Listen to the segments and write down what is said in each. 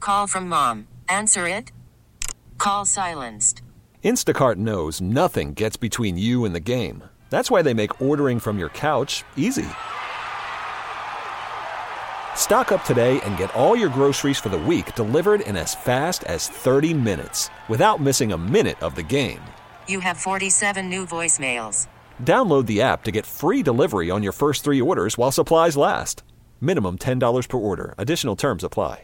Call from mom. Answer it. Call silenced. Instacart knows nothing gets between you and the game. That's why they make ordering from your couch easy. Stock up today and get all your groceries for the week delivered in as fast as 30 minutes without missing a minute of the game. You have 47 new voicemails. Download the app to get free delivery on your first 3 orders while supplies last. Minimum $10 per order. Additional terms apply.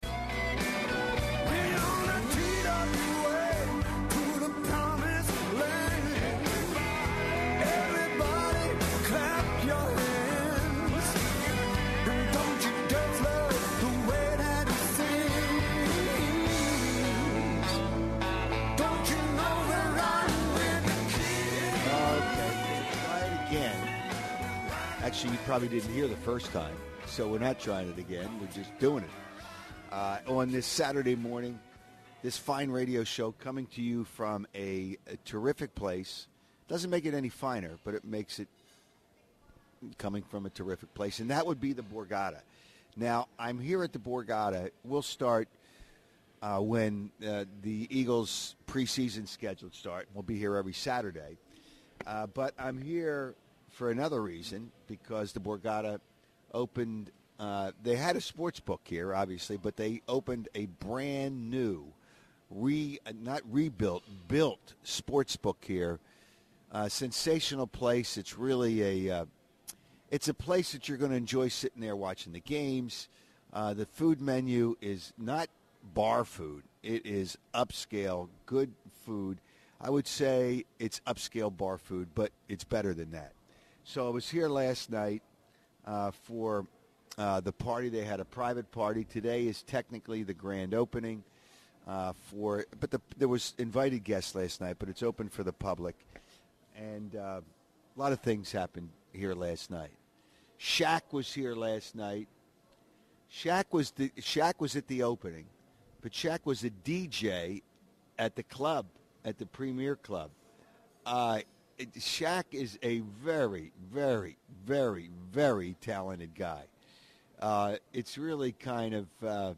Actually, you probably didn't hear the first time, so we're not trying it again. We're just doing it. On this Saturday morning, this fine radio show coming to you from a terrific place. Doesn't make it any finer, but it makes it coming from a terrific place, and that would be the Borgata. Now, I'm here at the Borgata. We'll start when the Eagles' preseason schedule starts. We'll be here every Saturday. But I'm here for another reason, because the Borgata opened, they had a sports book here, obviously, but they opened a brand new, built sports book here. Sensational place. It's really it's a place that you're going to enjoy sitting there watching the games. The food menu is not bar food. It is upscale, good food. I would say it's upscale bar food, but it's better than that. So I was here last night for the party. They had a private party. Today is technically the grand opening there was invited guests last night, but it's open for the public. And a lot of things happened here last night. Shaq was here last night. Shaq was at the opening, but Shaq was a DJ at the club, at the Premier Club. Shaq is a very, very, very, very talented guy. It's really kind of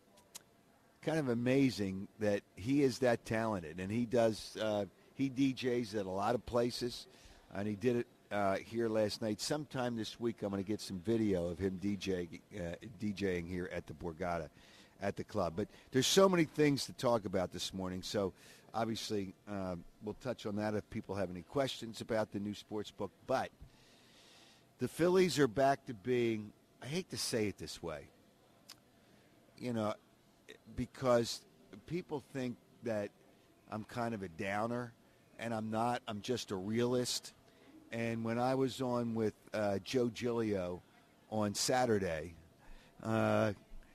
amazing that he is that talented, and he DJs at a lot of places, and he did it here last night. Sometime this week, I'm going to get some video of him DJing here at the Borgata, at the club. But there's so many things to talk about this morning, so obviously, we'll touch on that if people have any questions about the new sports book. But the Phillies are back to being, I hate to say it this way, because people think that I'm kind of a downer, and I'm not. I'm just a realist. And when I was on with Joe Giglio on Saturday, on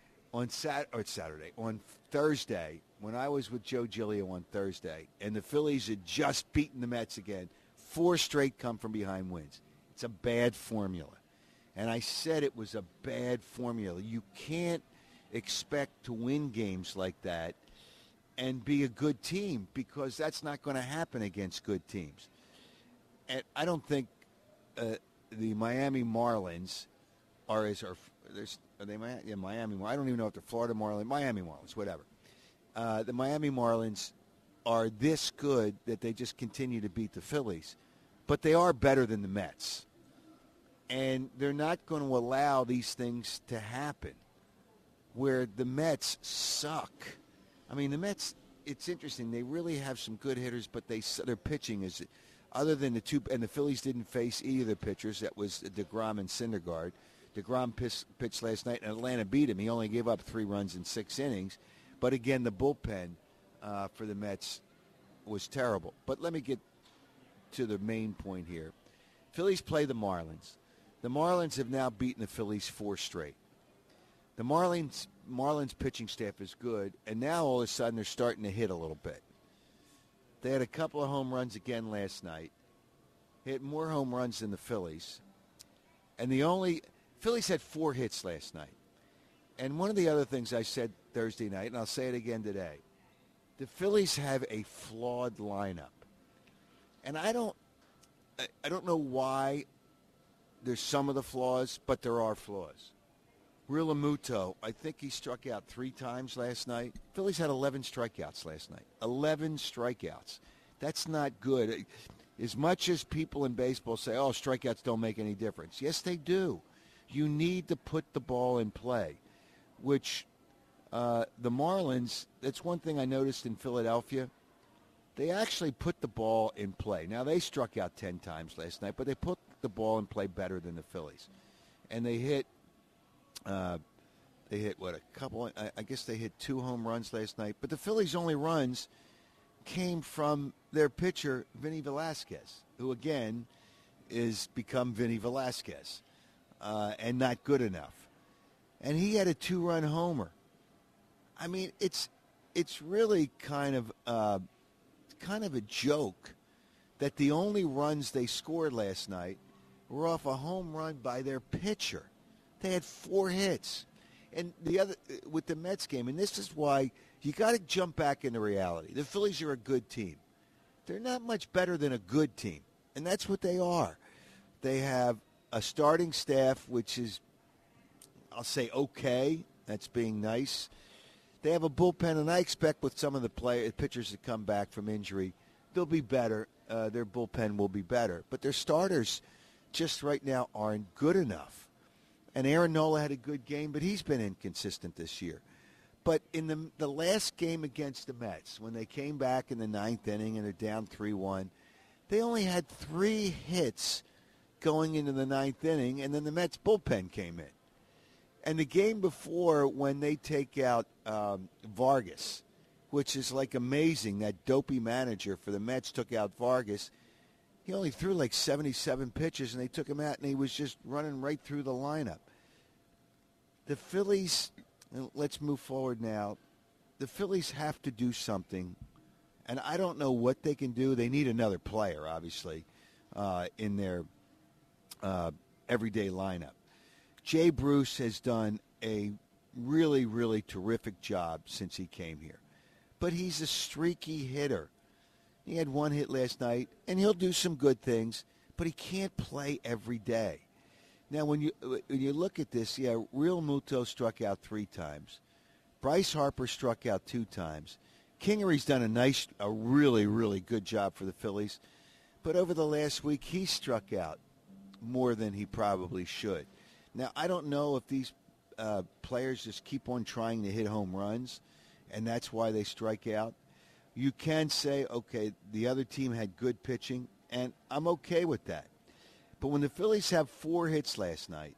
Thursday, when I was with Joe Giglio on Thursday, and the Phillies had just beaten the Mets again, 4 straight come-from-behind wins. It's a bad formula. And I said it was a bad formula. You can't expect to win games like that and be a good team, because that's not going to happen against good teams. And I don't think the Miami Marlins are Miami. I don't even know if they're Florida Marlins, Miami Marlins, whatever. The Miami Marlins are this good that they just continue to beat the Phillies. But they are better than the Mets. And they're not going to allow these things to happen where the Mets suck. I mean, the Mets, it's interesting. They really have some good hitters, but their pitching is, other than the two, and the Phillies didn't face either pitchers. That was DeGrom and Syndergaard. DeGrom pitched last night, and Atlanta beat him. He only gave up 3 runs in 6 innings. But again, the bullpen for the Mets was terrible. But let me get to the main point here. Phillies play the Marlins. The Marlins have now beaten the Phillies 4 straight. The Marlins pitching staff is good, and now all of a sudden they're starting to hit a little bit. They had a couple of home runs again last night. Hit more home runs than the Phillies. And Phillies had 4 hits last night. And one of the other things I said Thursday night, and I'll say it again today, the Phillies have a flawed lineup. And I don't know why there's some of the flaws, but there are flaws. Realmuto, I think he struck out 3 times last night. Phillies had 11 strikeouts last night. 11 strikeouts. That's not good. As much as people in baseball say, oh, strikeouts don't make any difference. Yes, they do. You need to put the ball in play, which the Marlins, that's one thing I noticed in Philadelphia. They actually put the ball in play. Now, they struck out 10 times last night, but they put the ball in play better than the Phillies. And they hit what, a couple, I guess they hit 2 home runs last night. But the Phillies' only runs came from their pitcher, Vinny Velasquez, who, again, is become Vinny Velasquez and not good enough. And he had a 2-run homer. I mean, it's really kind of a joke that the only runs they scored last night were off a home run by their pitcher. They had 4 hits. And the other with the Mets game, and this is why you got to jump back into reality. The Phillies are a good team. They're not much better than a good team, and that's what they are. They have a starting staff which is, I'll say, okay. That's being nice. They have a bullpen, and I expect with some of the pitchers that come back from injury, they'll be better. Their bullpen will be better. But their starters just right now aren't good enough. And Aaron Nola had a good game, but he's been inconsistent this year. But in the last game against the Mets, when they came back in the 9th inning and they're down 3-1, they only had 3 hits going into the 9th inning, and then the Mets bullpen came in. And the game before, when they take out Vargas, which is like amazing, that dopey manager for the Mets took out Vargas. He only threw like 77 pitches, and they took him out, and he was just running right through the lineup. The Phillies, let's move forward now. The Phillies have to do something, and I don't know what they can do. They need another player, obviously, in their everyday lineup. Jay Bruce has done a really, really terrific job since he came here. But he's a streaky hitter. He had 1 hit last night, and he'll do some good things, but he can't play every day. Now, when you look at this, Realmuto struck out 3 times. Bryce Harper struck out 2 times. Kingery's done a really, really good job for the Phillies. But over the last week, he struck out more than he probably should. Now, I don't know if these players just keep on trying to hit home runs, and that's why they strike out. You can say, okay, the other team had good pitching, and I'm okay with that. But when the Phillies have 4 hits last night,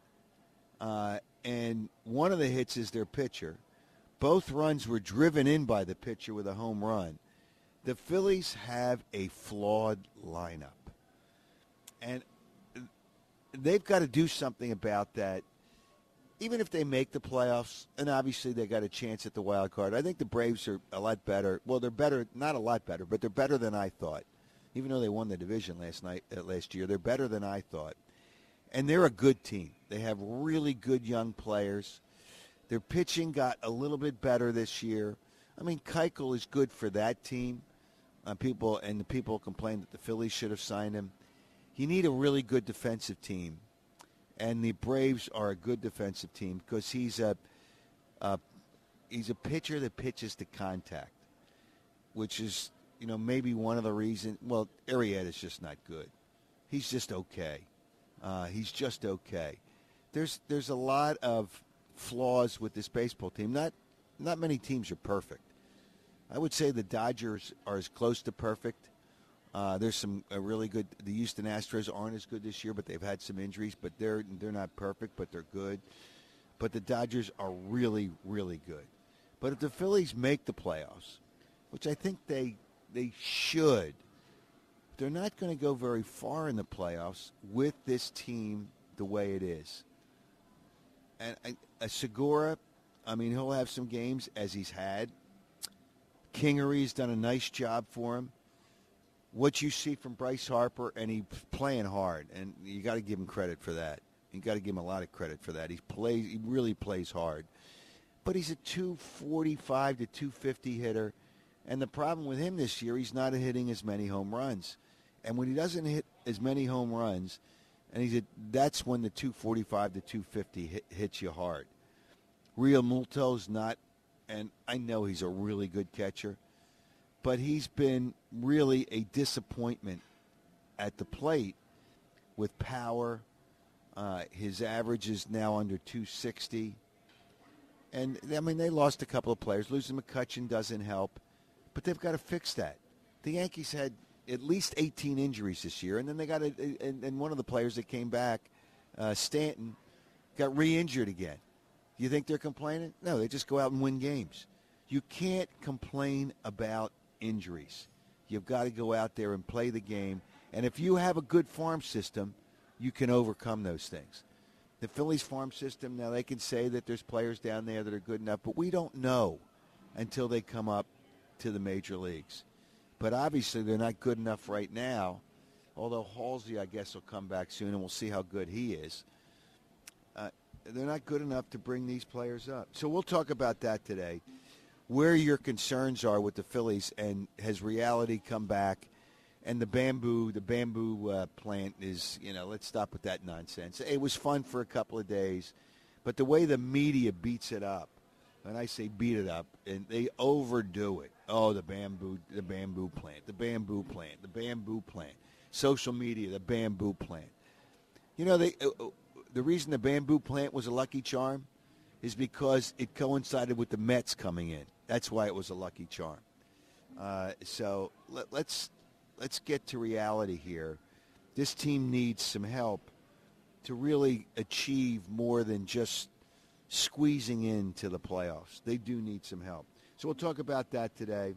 and one of the hits is their pitcher, both runs were driven in by the pitcher with a home run, the Phillies have a flawed lineup. And they've got to do something about that. Even if they make the playoffs, and obviously they got a chance at the wild card, I think the Braves are a lot better. Well, they're better, not a lot better, but they're better than I thought. Even though they won the division last year, they're better than I thought. And they're a good team. They have really good young players. Their pitching got a little bit better this year. I mean, Keuchel is good for that team. The people complain that the Phillies should have signed him. You need a really good defensive team. And the Braves are a good defensive team because he's a pitcher that pitches to contact, which is, maybe one of the reasons. Well, Arrieta's just not good. He's just okay. He's just okay. There's a lot of flaws with this baseball team. Not many teams are perfect. I would say the Dodgers are as close to perfect. There's some really good. The Houston Astros aren't as good this year, but they've had some injuries. But they're not perfect, but they're good. But the Dodgers are really, really good. But if the Phillies make the playoffs, which I think they should, they're not going to go very far in the playoffs with this team the way it is. And Segura, he'll have some games as he's had. Kingery's done a nice job for him. What you see from Bryce Harper, and he's playing hard, and you got to give him credit for that. You got to give him a lot of credit for that. He really plays hard. But he's a 245 to 250 hitter, and the problem with him this year, he's not hitting as many home runs. And when he doesn't hit as many home runs, that's when the 245 to 250 hits you hard. Real Multo's not, and I know he's a really good catcher, but he's been really a disappointment at the plate with power. His average is now under 260. And, I mean, they lost a couple of players. Losing McCutchen doesn't help, but they've got to fix that. The Yankees had at least 18 injuries this year, and then they got and one of the players that came back, Stanton, got re-injured again. You think they're complaining? No, they just go out and win games. You can't complain about injuries. You've got to go out there and play the game. And if you have a good farm system, you can overcome those things. The Phillies farm system, now they can say that there's players down there that are good enough, but we don't know until they come up to the major leagues. But obviously they're not good enough right now, although Halsey, I guess, will come back soon, and we'll see how good he is. They're not good enough to bring these players up. So we'll talk about that today, where your concerns are with the Phillies, and has reality come back? And the bamboo plant is, let's stop with that nonsense. It was fun for a couple of days, but the way the media beats it up, and I say beat it up, and they overdo it. Oh, the bamboo plant, the bamboo plant, the bamboo plant. Social media, the bamboo plant. The reason the bamboo plant was a lucky charm is because it coincided with the Mets coming in. That's why it was a lucky charm. So let's get to reality here. This team needs some help to really achieve more than just squeezing into the playoffs. They do need some help. So we'll talk about that today.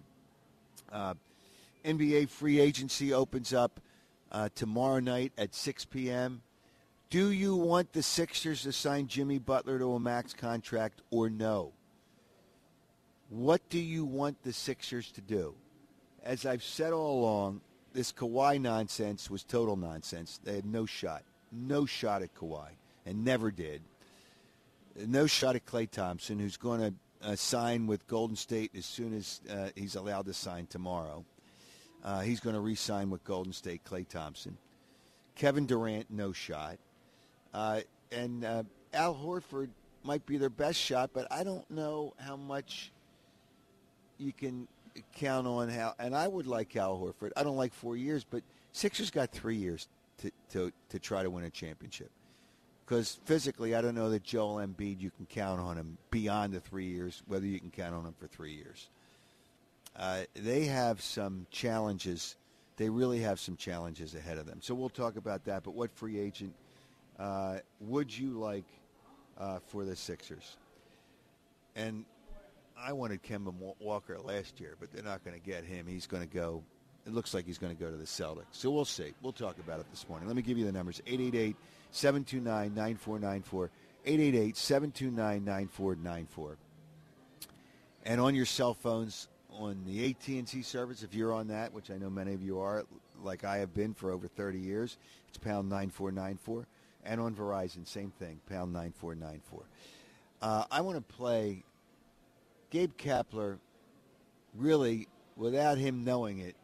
NBA free agency opens up tomorrow night at 6 p.m. Do you want the Sixers to sign Jimmy Butler to a max contract or no? What do you want the Sixers to do? As I've said all along, this Kawhi nonsense was total nonsense. They had no shot at Kawhi, and never did. No shot at Klay Thompson, who's going to sign with Golden State as soon as he's allowed to sign tomorrow. He's going to re-sign with Golden State, Klay Thompson. Kevin Durant, no shot. And Al Horford might be their best shot, but I don't know how much you can count on how. And I would like Al Horford. I don't like 4 years, but Sixers got 3 years to try to win a championship. Because physically, I don't know that Joel Embiid, you can count on him beyond the 3 years, whether you can count on him for 3 years. They have some challenges. They really have some challenges ahead of them. So we'll talk about that. But what free agent would you like for the Sixers? And I wanted Kemba Walker last year, but they're not going to get him. He's going to go. It looks like he's going to go to the Celtics. So we'll see. We'll talk about it this morning. Let me give you the numbers. 888-729-9494. 888-729-9494. And on your cell phones, on the AT&T service, if you're on that, which I know many of you are, like I have been for over 30 years, it's pound 9494. And on Verizon, same thing, pound 9494. I want to play Gabe Kapler, really, without him knowing it,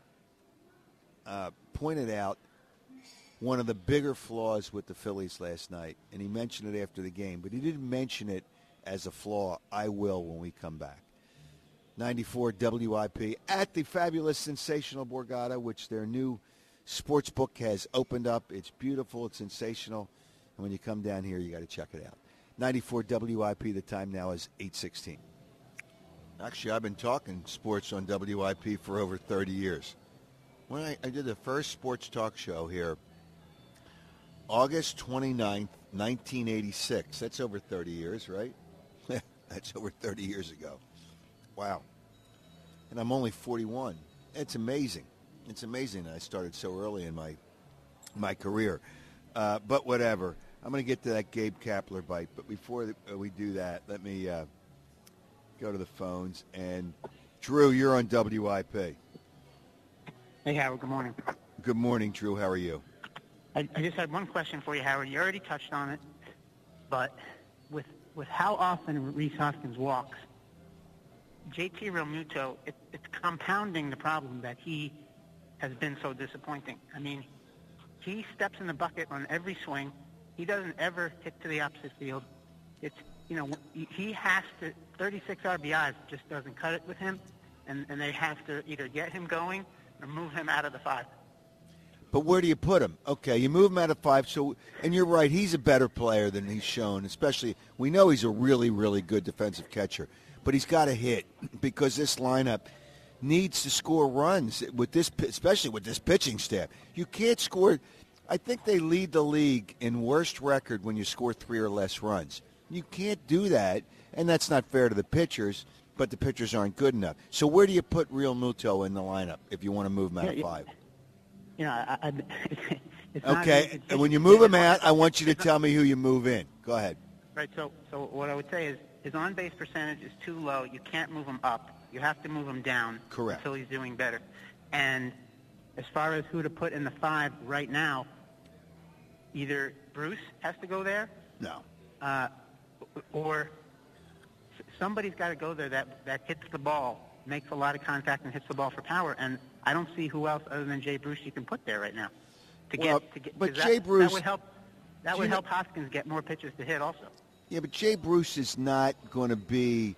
pointed out one of the bigger flaws with the Phillies last night, and he mentioned it after the game, but he didn't mention it as a flaw. I will when we come back. 94 WIP at the fabulous, sensational Borgata, which their new sports book has opened up. It's beautiful. It's sensational. And when you come down here, you got to check it out. 94 WIP. The time now is 8:16. Actually, I've been talking sports on WIP for over 30 years. When I did the first sports talk show here, August 29th, 1986. That's over 30 years, right? That's over 30 years ago. Wow. And I'm only 41. It's amazing. It's amazing that I started so early in my career. But whatever. I'm going to get to that Gabe Kapler bite. But before we do that, let me go to the phones. And, Drew, you're on WIP. Hey, Howard. Good morning. Good morning, Drew. How are you? I just had one question for you, Howard. You already touched on it. But with how often Rhys Hoskins walks, JT Realmuto, it's compounding the problem that he has been so disappointing. I mean, he steps in the bucket on every swing. He doesn't ever hit to the opposite field. It's he has to. 36 RBIs just doesn't cut it with him, and they have to either get him going or move him out of the 5. But where do you put him? Okay, you move him out of 5. And you're right, he's a better player than he's shown. Especially, we know he's a really, really good defensive catcher, but he's got to hit because this lineup needs to score runs with this, especially with this pitching staff. You can't score. I think they lead the league in worst record when you score 3 or less runs. You can't do that, and that's not fair to the pitchers. But the pitchers aren't good enough. So where do you put Real Muto in the lineup if you want to move him out of 5? It's okay, and when you move him out, I want you to tell me who you move in. Go ahead. Right, so what I would say is his on-base percentage is too low. You can't move him up. You have to move him down. Correct. Until he's doing better. And as far as who to put in the 5 right now, either Bruce has to go there. No. Or somebody's got to go there that hits the ball, makes a lot of contact, and hits the ball for power. And I don't see who else other than Jay Bruce you can put there right now. But Jay Bruce, that would help Hoskins get more pitches to hit also. Yeah, but Jay Bruce is not going to be.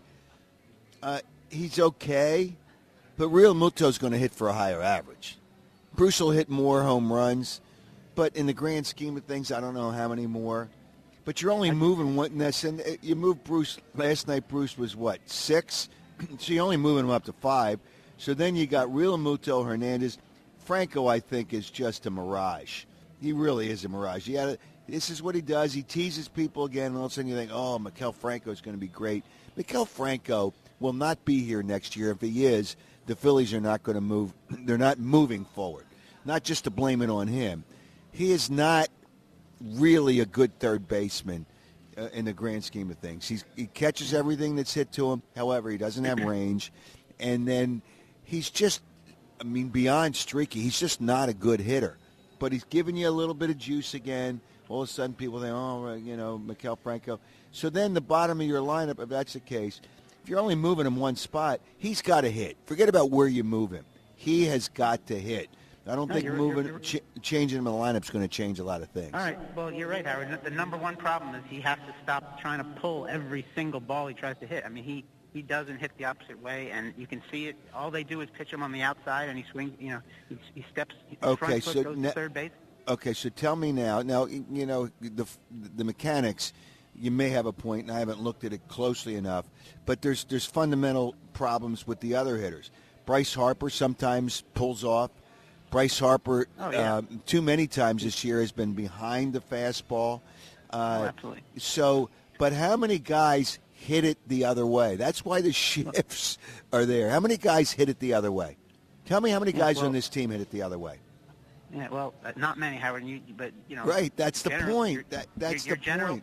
He's okay, but Real Muto's going to hit for a higher average. Bruce will hit more home runs, but in the grand scheme of things, I don't know how many more. But you're only moving one. And you moved Bruce last night. Bruce was what, 6? So you're only moving him up to 5. So then you got Real Muto, Hernandez. Franco, I think, is just a mirage. He really is a mirage. This is what he does. He teases people again, and all of a sudden you think, oh, Maikel Franco is going to be great. Maikel Franco will not be here next year. If he is, the Phillies are not going to move. They're not moving forward. Not just to blame it on him. He is not really a good third baseman in the grand scheme of things. He catches everything that's hit to him. However, he doesn't have range. And then he's just, beyond streaky. He's just not a good hitter. But he's giving you a little bit of juice again. All of a sudden people think, Maikel Franco. So then the bottom of your lineup, if that's the case, if you're only moving him one spot, he's got to hit. Forget about where you move him. He has got to hit. I don't think changing him in the lineup is going to change a lot of things. All right. Well, you're right, Howard. The number one problem is he has to stop trying to pull every single ball he tries to hit. He doesn't hit the opposite way, and you can see it. All they do is pitch him on the outside, and he swings. He steps. Front foot goes to third base. Okay, so tell me now. Now, the mechanics. You may have a point, and I haven't looked at it closely enough. But there's fundamental problems with the other hitters. Bryce Harper sometimes pulls off. Bryce Harper, too many times this year, has been behind the fastball. Absolutely. So, but how many guys hit it the other way? That's why the shifts are there. How many guys hit it the other way? Tell me how many guys on this team hit it the other way. Yeah, well, not many, Howard. Right, that's the point. That's the point.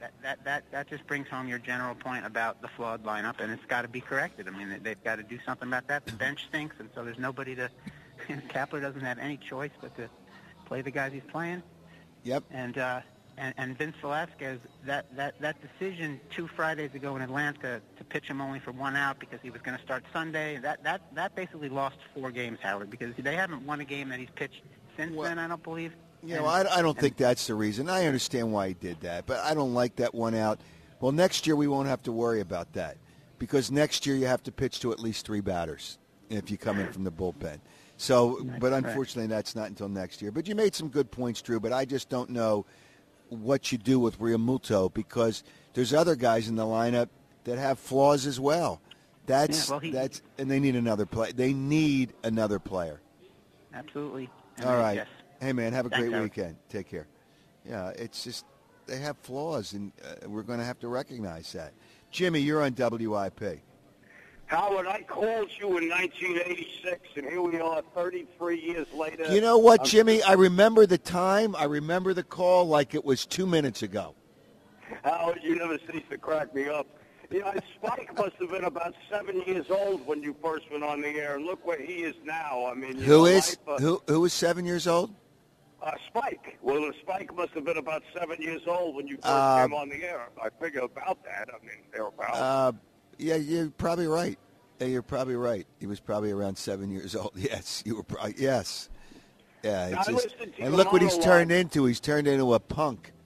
That just brings home your general point about the flawed lineup, and it's got to be corrected. They've got to do something about that. The bench stinks, and so there's nobody to. Kapler doesn't have any choice but to play the guys he's playing. Yep. And Vince Velasquez, that decision 2 Fridays ago in Atlanta to pitch him only for 1 out because he was going to start Sunday, that basically lost 4 games, Howard, because they haven't won a game that he's pitched since then, I don't believe. I don't think that's the reason. I understand why he did that, but I don't like that 1 out. Well, next year we won't have to worry about that because next year you have to pitch to at least 3 batters if you come in from the bullpen. So, but unfortunately that's not until next year. But you made some good points, Drew, but I just don't know what you do with Real Muto because there's other guys in the lineup that have flaws as well. And they need another player. They need another player. Absolutely. All right. Yes. Hey, man, have a great Howard. weekend. Take care. Yeah, it's just they have flaws, and we're going to have to recognize that. Jimmy, you're on WIP. Howard, I called you in 1986, and here we are 33 years later. You know what, Jimmy? I remember the time. I remember the call like it was 2 minutes ago. Howard, you never cease to crack me up. Spike must have been about 7 years old when you first went on the air, and look where he is now. Who is 7 years old? Spike. Well, Spike must have been about 7 years old when you first came on the air. I figure about that. Thereabouts. Yeah, you're probably right. You're probably right. He was probably around 7 years old. Yes, you were probably, yes. Yeah, and look what he's turned into. He's turned into a punk.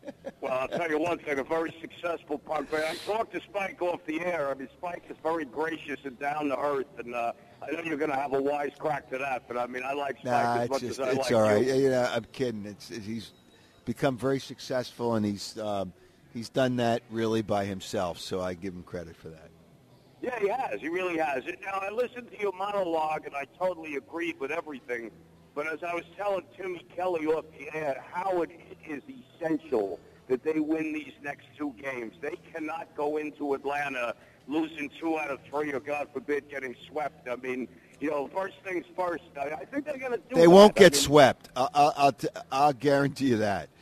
Well, I'll tell you one thing, a very successful punk fan. I talked to Spike off the air. I mean, Spike is very gracious and down to earth, and I know you're going to have a wise crack to that, but I mean, I like Spike as much as I like you. It's all right. I'm kidding. He's become very successful, and he's done that really by himself, so I give him credit for that. Yeah, he has. He really has. Now, I listened to your monologue, and I totally agreed with everything. But as I was telling Timmy Kelly off the air, Howard, it is essential that they win these next 2 games. They cannot go into Atlanta losing 2 out of 3 or, God forbid, getting swept. I mean, first things first. I think they're going to do that. They won't get swept. I'll guarantee you that.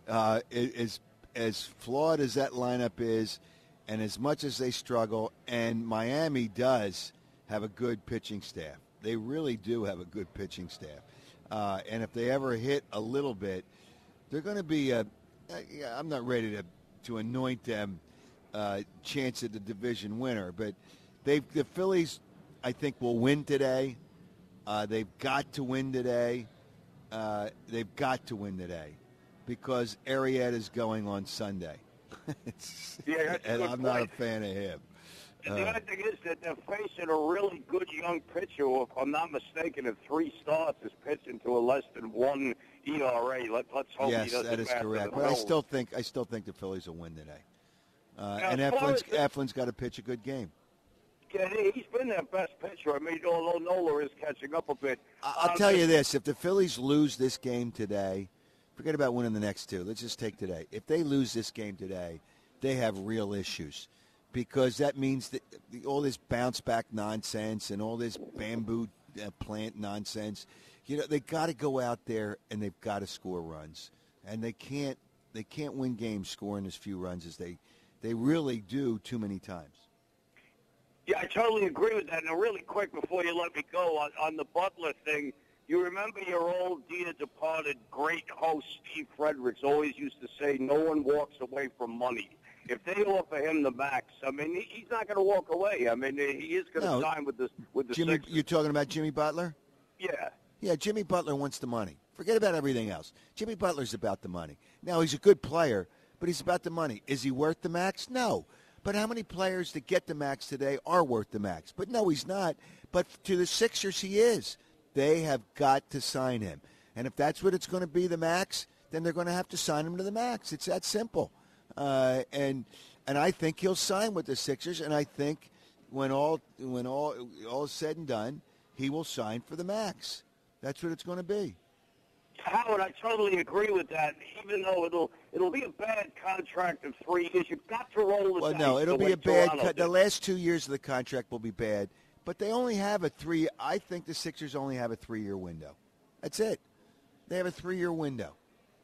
As flawed as that lineup is, and as much as they struggle, and Miami does have a good pitching staff. They really do have a good pitching staff. And if they ever hit a little bit, they're going to be I'm not ready to anoint them chance at the division winner, but the Phillies, I think, will win today. They've got to win today. Because Arrieta's going on Sunday. And I'm not a fan of him. And the other thing is that they're facing a really good young pitcher who, if I'm not mistaken, in 3 starts is pitching to a less than 1 ERA. Let's hope yes, he doesn't. That is correct. But I still think the Phillies will win today. And Eflin's got to pitch a good game. Yeah, he's been their best pitcher. I mean, although Nola is catching up a bit. I'll tell you this: if the Phillies lose this game today, forget about winning the next 2. Let's just take today. If they lose this game today, they have real issues. Because that means that all this bounce-back nonsense and all this bamboo plant nonsense, they got to go out there and they've got to score runs, and they can't win games scoring as few runs as they really do too many times. Yeah, I totally agree with that. Now, really quick before you let me go on the Butler thing, you remember your old dear departed great host Steve Fredericks always used to say, "No one walks away from money." If they offer him the max, I mean, he's not going to walk away. I mean, he is going to sign with the Jimmy. Sixers. You're talking about Jimmy Butler? Yeah. Yeah, Jimmy Butler wants the money. Forget about everything else. Jimmy Butler's about the money. Now, he's a good player, but he's about the money. Is he worth the max? No. But how many players that get the max today are worth the max? But no, he's not. But to the Sixers, he is. They have got to sign him. And if that's what it's going to be, the max, then they're going to have to sign him to the max. It's that simple. And I think he'll sign with the Sixers, and I think when all is said and done, he will sign for the max. That's what it's going to be. Howard, I totally agree with that. Even though it'll be a bad contract of 3 years, you've got to roll the dice. Well, no, it'll be a bad. The last 2 years of the contract will be bad, but they only have a 3. I think the Sixers only have a 3-year window. That's it. They have a 3-year window.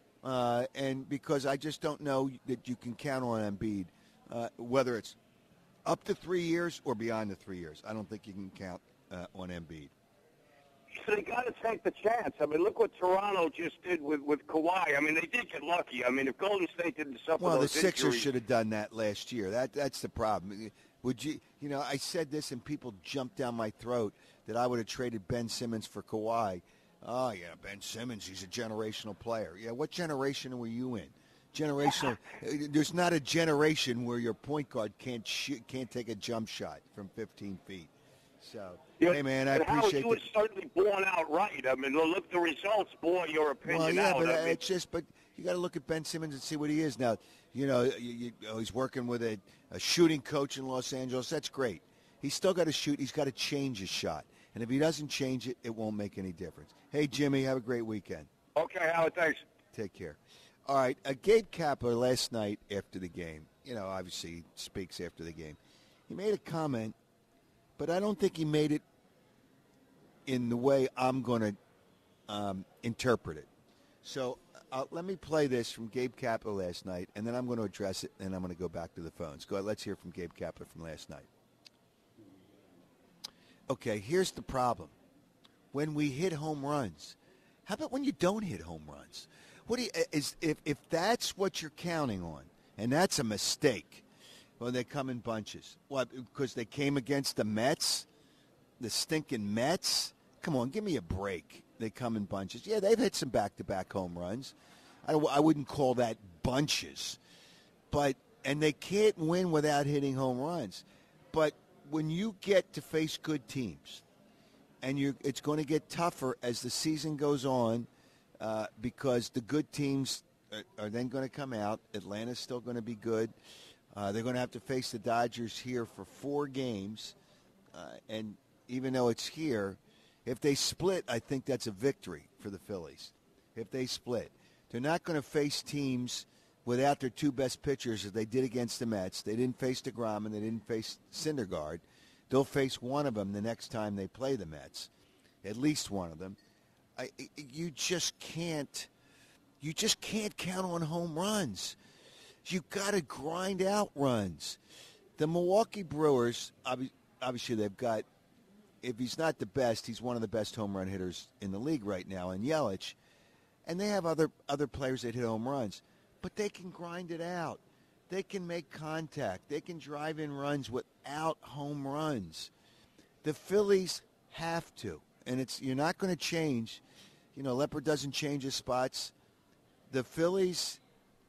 And because I just don't know that you can count on Embiid, whether it's up to 3 years or beyond the 3 years. I don't think you can count on Embiid. So they got to take the chance. I mean, look what Toronto just did with Kawhi. I mean, they did get lucky. I mean, if Golden State didn't suffer well, those the Sixers injuries, should have done that last year. That's the problem. Would you? I said this and people jumped down my throat that I would have traded Ben Simmons for Kawhi. Oh, yeah, Ben Simmons, he's a generational player. Yeah, what generation were you in? Generational. There's not a generation where your point guard can't take a jump shot from 15 feet. So, hey, man, I appreciate it. You were certainly born out right. I mean, look at the results, boy, your opinion out. Well, yeah, but you got to look at Ben Simmons and see what he is. Now, he's working with a shooting coach in Los Angeles. That's great. He's still got to shoot. He's got to change his shot. And if he doesn't change it, it won't make any difference. Hey, Jimmy, have a great weekend. Okay, Howard, thanks. Take care. All right, Gabe Kapler last night after the game, obviously he speaks after the game. He made a comment, but I don't think he made it in the way I'm going to interpret it. So let me play this from Gabe Kapler last night, and then I'm going to address it, and I'm going to go back to the phones. Go ahead, let's hear from Gabe Kapler from last night. Okay, here's the problem. When we hit home runs, how about when you don't hit home runs? If that's what you're counting on, and that's a mistake, well, they come in bunches. What, because they came against the Mets, the stinking Mets? Come on, give me a break. They come in bunches. Yeah, they've hit some back-to-back home runs. I wouldn't call that bunches, and they can't win without hitting home runs. But when you get to face good teams, and it's going to get tougher as the season goes on, because the good teams are then going to come out. Atlanta's still going to be good. They're going to have to face the Dodgers here for 4 games, and even though it's here, if they split, I think that's a victory for the Phillies. If they split, they're not going to face teams without their 2 best pitchers as they did against the Mets. They didn't face DeGrom and they didn't face Syndergaard. They'll face one of them the next time they play the Mets, at least one of them. You just can't count on home runs. You got to grind out runs. The Milwaukee Brewers, obviously they've got, if he's not the best, he's one of the best home run hitters in the league right now in Yelich. And they have other players that hit home runs. But they can grind it out. They can make contact. They can drive in runs without home runs. The Phillies have to. And you're not going to change. Leopard doesn't change his spots. The Phillies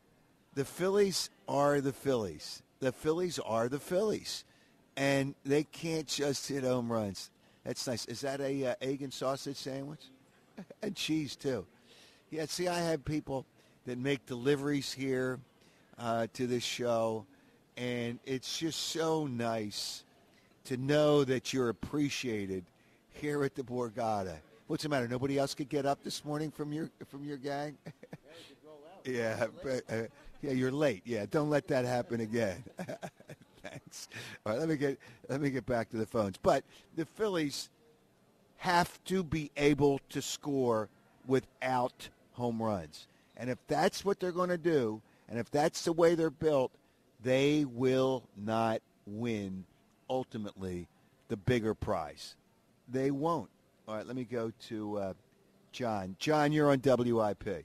are the Phillies. The Phillies are the Phillies. And they can't just hit home runs. That's nice. Is that a egg and sausage sandwich? And cheese, too. Yeah, see, I have people that make deliveries here to this show, and it's just so nice to know that you're appreciated here at the Borgata. What's the matter? Nobody else could get up this morning from your gang? Yeah, you're late. Yeah, don't let that happen again. Thanks. All right, let me get back to the phones. But the Phillies have to be able to score without home runs. And if that's what they're going to do, and if that's the way they're built, they will not win, ultimately, the bigger prize. They won't. All right, let me go to John. John, you're on WIP.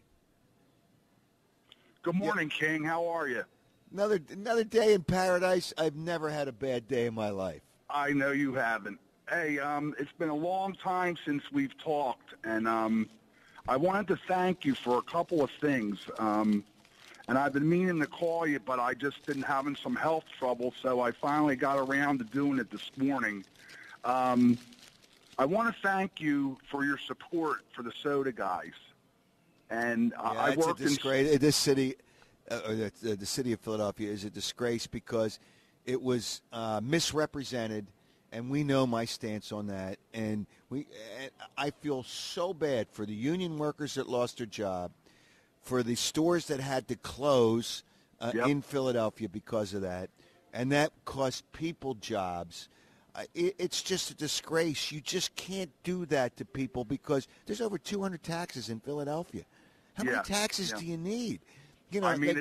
Good morning, King. How are you? Another day in paradise. I've never had a bad day in my life. I know you haven't. Hey, it's been a long time since we've talked, and I wanted to thank you for a couple of things. And I've been meaning to call you, but I just been having some health trouble, so I finally got around to doing it this morning. I want to thank you for your support for the Soda guys. And I worked in this city. The city of Philadelphia is a disgrace because it was misrepresented, and we know my stance on that. And I feel so bad for the union workers that lost their job, for the stores that had to close in Philadelphia because of that, and that cost people jobs. It's just a disgrace. You just can't do that to people because there's over 200 taxes in Philadelphia. How many taxes do you need? I mean,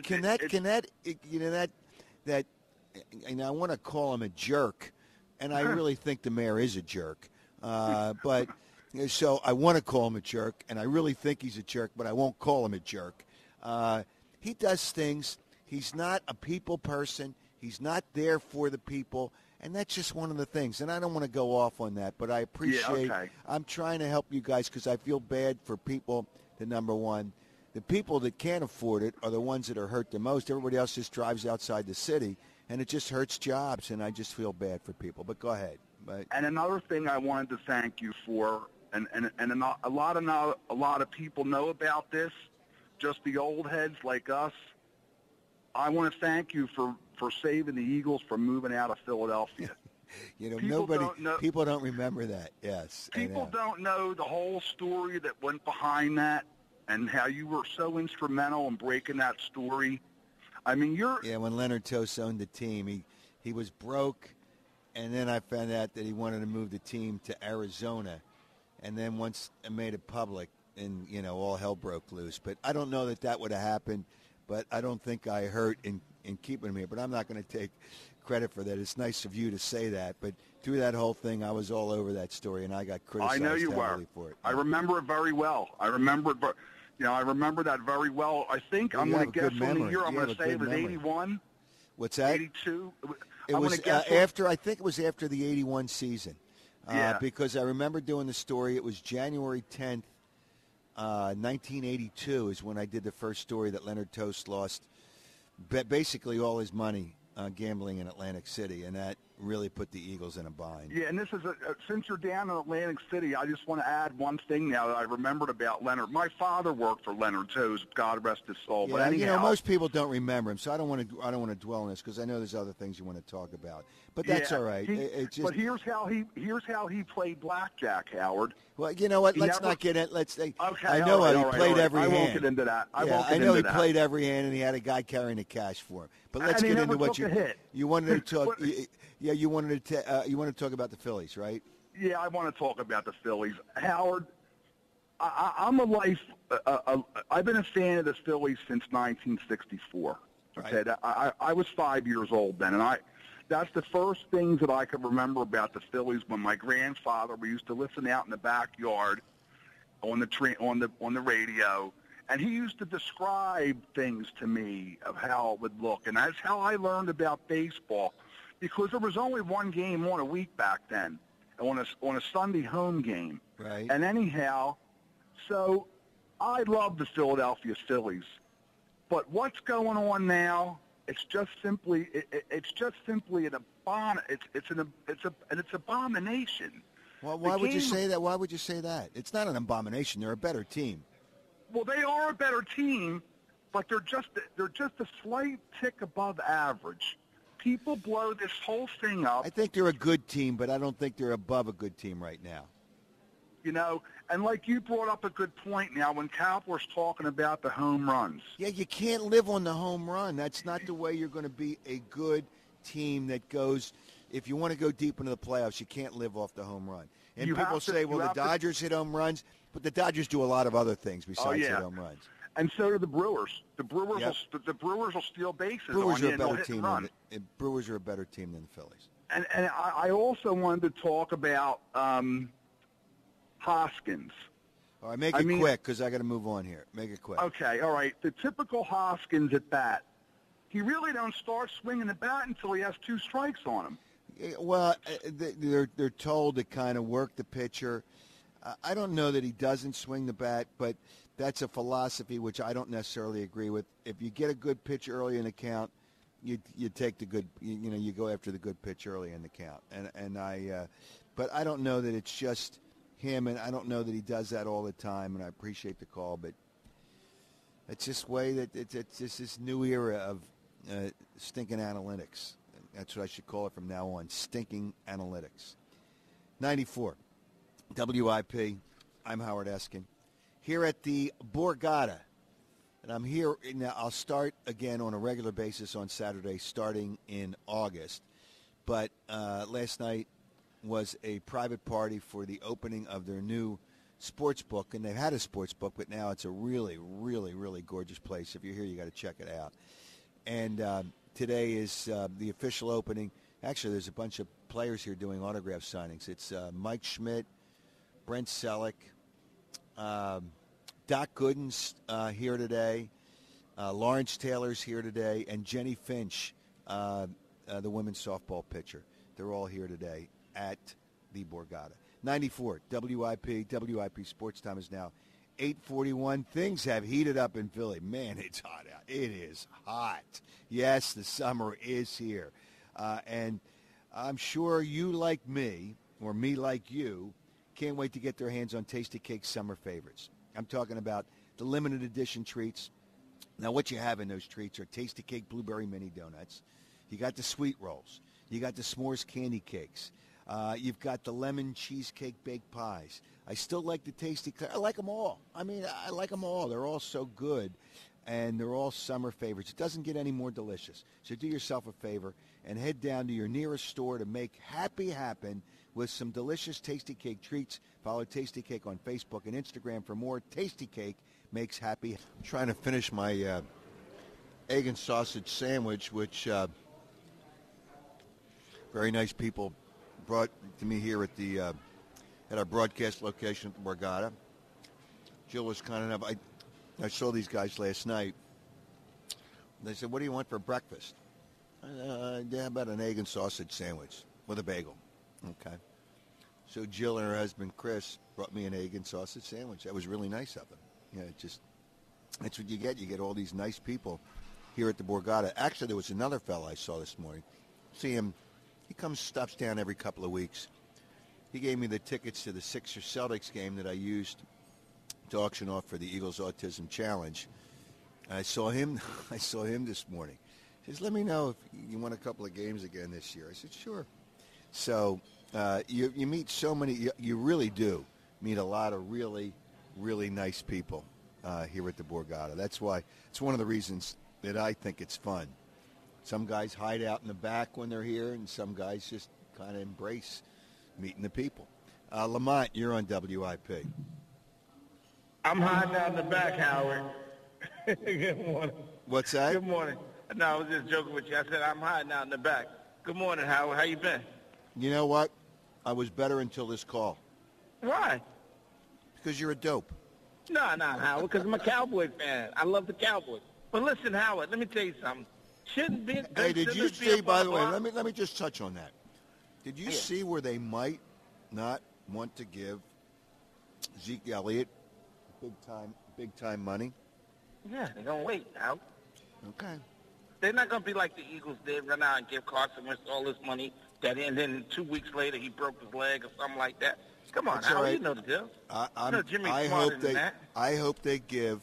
I want to call him a jerk, and I really think the mayor is a jerk. But so I want to call him a jerk, and I really think he's a jerk, but I won't call him a jerk. He does things. He's not a people person. He's not there for the people, and that's just one of the things. And I don't want to go off on that, but I appreciate I'm trying to help you guys because I feel bad for people, number one. The people that can't afford it are the ones that are hurt the most. Everybody else just drives outside the city, and it just hurts jobs, and I just feel bad for people. But go ahead. And another thing I wanted to thank you for, and a lot of people know about this, just the old heads like us. I want to thank you for saving the Eagles from moving out of Philadelphia. People don't remember that. Yes. People don't know the whole story that went behind that. And how you were so instrumental in breaking that story. I mean, when Leonard Tost owned the team, he was broke, and then I found out that he wanted to move the team to Arizona, and then once I made it public, and all hell broke loose. But I don't know that would have happened. But I don't think I hurt in keeping him here. But I'm not going to take credit for that. It's nice of you to say that, but through that whole thing, I was all over that story, and I got criticized heavily for it. I remember it very well. I remember that very well. I think I'm going to guess on the year. I'm going to say it was 81. What's that? 82. It was after. I think it was after the 81 season. Because I remember doing the story. It was January 10th 1982 is when I did the first story that Leonard Toast lost basically all his money gambling in Atlantic City, and that really put the Eagles in a bind. Yeah, and this is since you're down in Atlantic City, I just want to add one thing now that I remembered about Leonard. My father worked for Leonard Toast, God rest his soul. Yeah, but anyhow, most people don't remember him, so I don't want to dwell on this because I know there's other things you want to talk about. But that's all right. But here's how he played blackjack, Howard. Well, you know what? Let's not get in. Okay. I know he played every hand. I won't get into that. I know he played every hand, and he had a guy carrying the cash for him. But let's get into what you wanted to talk. You wanted to talk about the Phillies, right? Yeah, I want to talk about the Phillies, Howard. I'm I've been a fan of the Phillies since 1964. Okay, right. I was 5 years old then, and that's the first things that I could remember about the Phillies. When my grandfather, we used to listen out in the backyard on the radio, and he used to describe things to me of how it would look, and that's how I learned about baseball, because there was only one game on a week back then, on a Sunday home game. Right. And anyhow, so I love the Philadelphia Phillies, but what's going on now? It's just simply an abomination. Well, why would you say that? Why would you say that? It's not an abomination. They're a better team. Well, they are a better team, but they're just a slight tick above average. People blow this whole thing up. I think they're a good team, but I don't think they're above a good team right now. You know, and like you brought up a good point now when Kapler's talking about the home runs. Yeah, you can't live on the home run. That's not the way you're going to be a good team that goes, if you want to go deep into the playoffs, you can't live off the home run. And people say, well, the Dodgers hit home runs, but the Dodgers do a lot of other things besides hit home runs. And so do the Brewers. The Brewers will steal bases. Brewers on are you a better team. Brewers are a better team than the Phillies. And I also wanted to talk about Hoskins. All right, make it quick because I got to move on here. Make it quick. Okay, all right. The typical Hoskins at bat, he really don't start swinging the bat until he has 2 strikes on him. Well, they're told to kind of work the pitcher. I don't know that he doesn't swing the bat, but that's a philosophy which I don't necessarily agree with. If you get a good pitch early in the count, you take the good. You go after the good pitch early in the count. But I don't know that it's just him, and I don't know that he does that all the time. And I appreciate the call, but it's this way that it's just this new era of stinking analytics. That's what I should call it from now on, stinking analytics. 94, WIP. I'm Howard Eskin. Here at the Borgata. And I'm here now. I'll start again on a regular basis on Saturday starting in August. But last night was a private party for the opening of their new sports book. And they've had a sports book, but now it's a really, really, really gorgeous place. If you're here, you got to check it out. And today is the official opening. Actually, there's a bunch of players here doing autograph signings. It's Mike Schmidt, Brent Selleck, Doc Gooden's here today, Lawrence Taylor's here today, and Jenny Finch, the women's softball pitcher. They're all here today at the Borgata. 94, WIP Sports Time is now 8:41. Things have heated up in Philly. Man, it's hot out. It is hot. Yes, the summer is here. And I'm sure you like me, or me like you, can't wait to get their hands on Tasty Cake's summer favorites. I'm talking about the limited edition treats. Now, what you have in those treats are Tasty Cake Blueberry Mini Donuts. You got the sweet rolls. You got the s'mores candy cakes. You've got the lemon cheesecake baked pies. I still like the Tasty. I like them all. I mean, I like them all. They're all so good, and they're all summer favorites. It doesn't get any more delicious. So do yourself a favor and head down to your nearest store to make happy happen with some delicious Tasty Cake treats. Follow Tasty Cake on Facebook and Instagram for more. Tasty Cake makes happy. I'm trying to finish my egg and sausage sandwich, which very nice people brought to me here at the at our broadcast location at the Borgata. Jill was kind enough. I saw these guys last night. They said, "What do you want for breakfast?" How about an egg and sausage sandwich with a bagel? Okay. So Jill and her husband Chris brought me an egg and sausage sandwich. That was really nice of them. That's what you get. You get all these nice people here at the Borgata. Actually, there was another fellow I saw this morning. See him. He stops down every couple of weeks. He gave me the tickets to the Sixers Celtics game that I used to auction off for the Eagles Autism Challenge. I saw him this morning. He says, "Let me know if you want a couple of games again this year." I said, "Sure." So you meet so many. You really do meet a lot of really, really nice people here at the Borgata. That's why it's one of the reasons that I think it's fun. Some guys hide out in the back when they're here, and some guys just kind of embrace meeting the people. Lamont, you're on WIP. I'm hiding out in the back, Howard. Good morning. What's that? Good morning. No, I was just joking with you. I said I'm hiding out in the back. Good morning, Howard. How you been? You know what? I was better until this call. Why? Because you're a dope. No, Howard, because I'm a Cowboy fan. I love the Cowboys. But listen, Howard, let me tell you something. Shouldn't be. Hey, did you see, by the way, let me just touch on that. Did you see where they might not want to give Zeke Elliott big time money? Yeah, they're going to wait now. Okay. They're not going to be like the Eagles did, run out and give Carson Wentz all this money, and then 2 weeks later he broke his leg or something like that. Come on, Howard, right. You know the deal. I hope they give